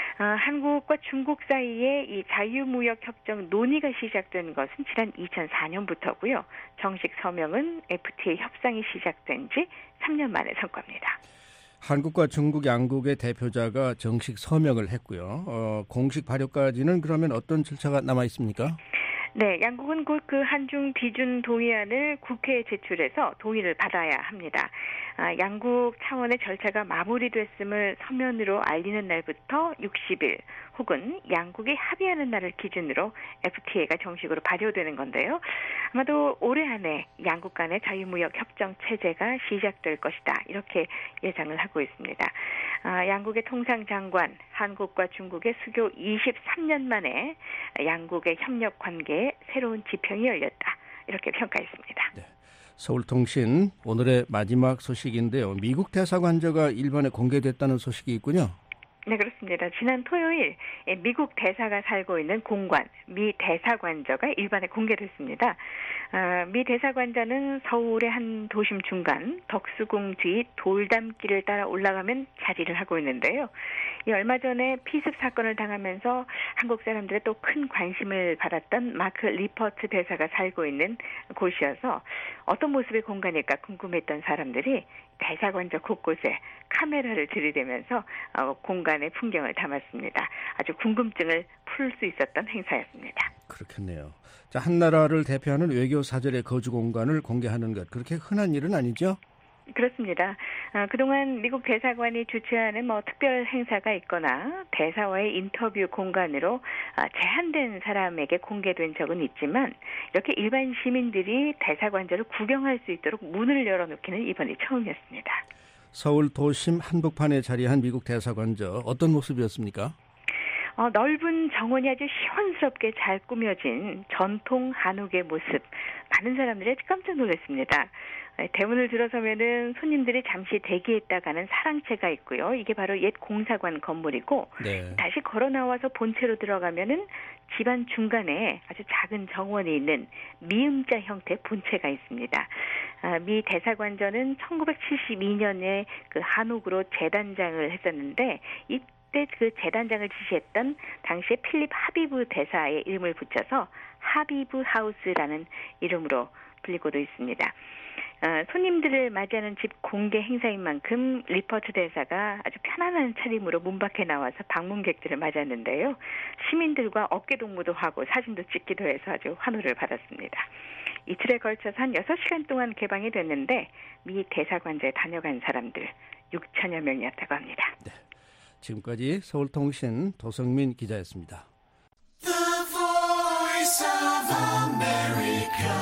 한국과 중국 사이에 이 자유무역협정 논의가 시작된 것은 지난 2004년부터고요. 정식 서명은 FTA 협상이 시작된 지 3년 만의 성과입니다. 한국과 중국 양국의 대표자가 정식 서명을 했고요. 공식 발효까지는 그러면 어떤 절차가 남아 있습니까? 네, 양국은 곧 그 한중 비준 동의안을 국회에 제출해서 동의를 받아야 합니다. 양국 차원의 절차가 마무리됐음을 서면으로 알리는 날부터 60일 혹은 양국이 합의하는 날을 기준으로 FTA가 정식으로 발효되는 건데요. 아마도 올해 안에 양국 간의 자유무역 협정 체제가 시작될 것이다. 이렇게 예상을 하고 있습니다. 양국의 통상장관, 한국과 중국의 수교 23년 만에 양국의 협력 관계에 새로운 지평이 열렸다. 이렇게 평가했습니다. 네. 서울통신 오늘의 마지막 소식인데요. 미국 대사관저가 일본에 공개됐다는 소식이 있군요. 네, 그렇습니다. 지난 토요일 미국 대사가 살고 있는 공관, 미 대사관저가 일반에 공개됐습니다. 미 대사관저는 서울의 한 도심 중간 덕수궁 뒤 돌담길을 따라 올라가면 자리를 하고 있는데요. 이 얼마 전에 피습 사건을 당하면서 한국 사람들의 또 큰 관심을 받았던 마크 리퍼트 대사가 살고 있는 곳이어서 어떤 모습의 공간일까 궁금했던 사람들이 대사관저 곳곳에 카메라를 들이대면서 공간의 풍경을 담았습니다. 아주 궁금증을 풀 수 있었던 행사였습니다. 그렇겠네요. 자, 한 나라를 대표하는 외교 사절의 거주 공간을 공개하는 것, 그렇게 흔한 일은 아니죠? 그렇습니다. 그동안 미국 대사관이 주최하는 특별 행사가 있거나 대사와의 인터뷰 공간으로 제한된 사람에게 공개된 적은 있지만 이렇게 일반 시민들이 대사관저를 구경할 수 있도록 문을 열어놓기는 이번이 처음이었습니다. 서울 도심 한복판에 자리한 미국 대사관저 어떤 모습이었습니까? 넓은 정원이 아주 시원스럽게 잘 꾸며진 전통 한옥의 모습. 많은 사람들이 깜짝 놀랐습니다. 대문을 들어서면은 손님들이 잠시 대기했다 가는 사랑채가 있고요. 이게 바로 옛 공사관 건물이고 네. 다시 걸어 나와서 본체로 들어가면은 집안 중간에 아주 작은 정원이 있는 미음자 형태 본체가 있습니다. 미 대사관저는 1972년에 그 한옥으로 재단장을 했었는데 이때 그 재단장을 지시했던 당시에 필립 하비브 대사의 이름을 붙여서 하비브 하우스라는 이름으로 불리고도 있습니다. 손님들을 맞이하는 집 공개 행사인 만큼 리퍼트 대사가 아주 편안한 차림으로 문 밖에 나와서 방문객들을 맞았는데요. 시민들과 어깨동무도 하고 사진도 찍기도 해서 아주 환호를 받았습니다. 이틀에 걸쳐서 한 6시간 동안 개방이 됐는데 미 대사관저에 다녀간 사람들 6천여 명이었다고 합니다. 네. 지금까지 서울통신 도성민 기자였습니다. The Voice of America.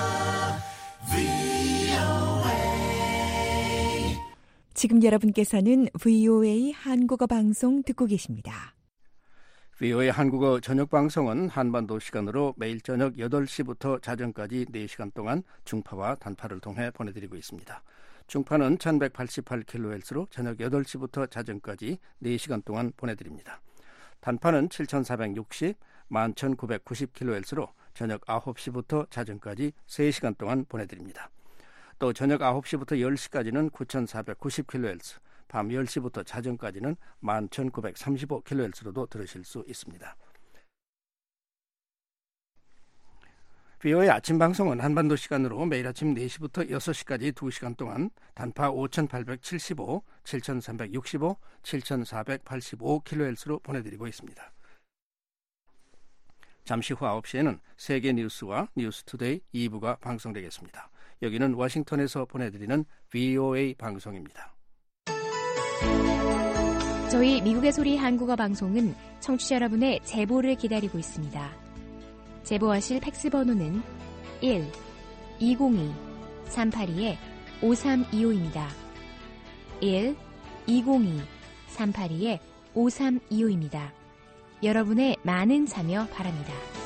지금 여러분께서는 VOA 한국어 방송 듣고 계십니다. VOA 한국어 저녁 방송은 한반도 시간으로 매일 저녁 8시부터 자정까지 4시간 동안 중파와 단파를 통해 보내드리고 있습니다. 중파는 1188kHz로 저녁 8시부터 자정까지 4시간 동안 보내드립니다. 단파는 7460, 11990kHz로 저녁 9시부터 자정까지 3시간 동안 보내드립니다. 또 저녁 9시부터 10시까지는 9490kHz, 밤 10시부터 자정까지는 11935kHz로도 들으실 수 있습니다. VOA 아침 방송은 한반도 시간으로 매일 아침 4시부터 6시까지 2시간 동안 단파 5875, 7365, 7485kHz로 보내드리고 있습니다. 잠시 후 9시에는 세계 뉴스와 뉴스투데이 2부가 방송되겠습니다. 여기는 워싱턴에서 보내드리는 VOA 방송입니다. 저희 미국의 소리 한국어 방송은 청취자 여러분의 제보를 기다리고 있습니다. 제보하실 팩스 번호는 1-202-382-5325입니다. 1-202-382-5325입니다. 여러분의 많은 참여 바랍니다.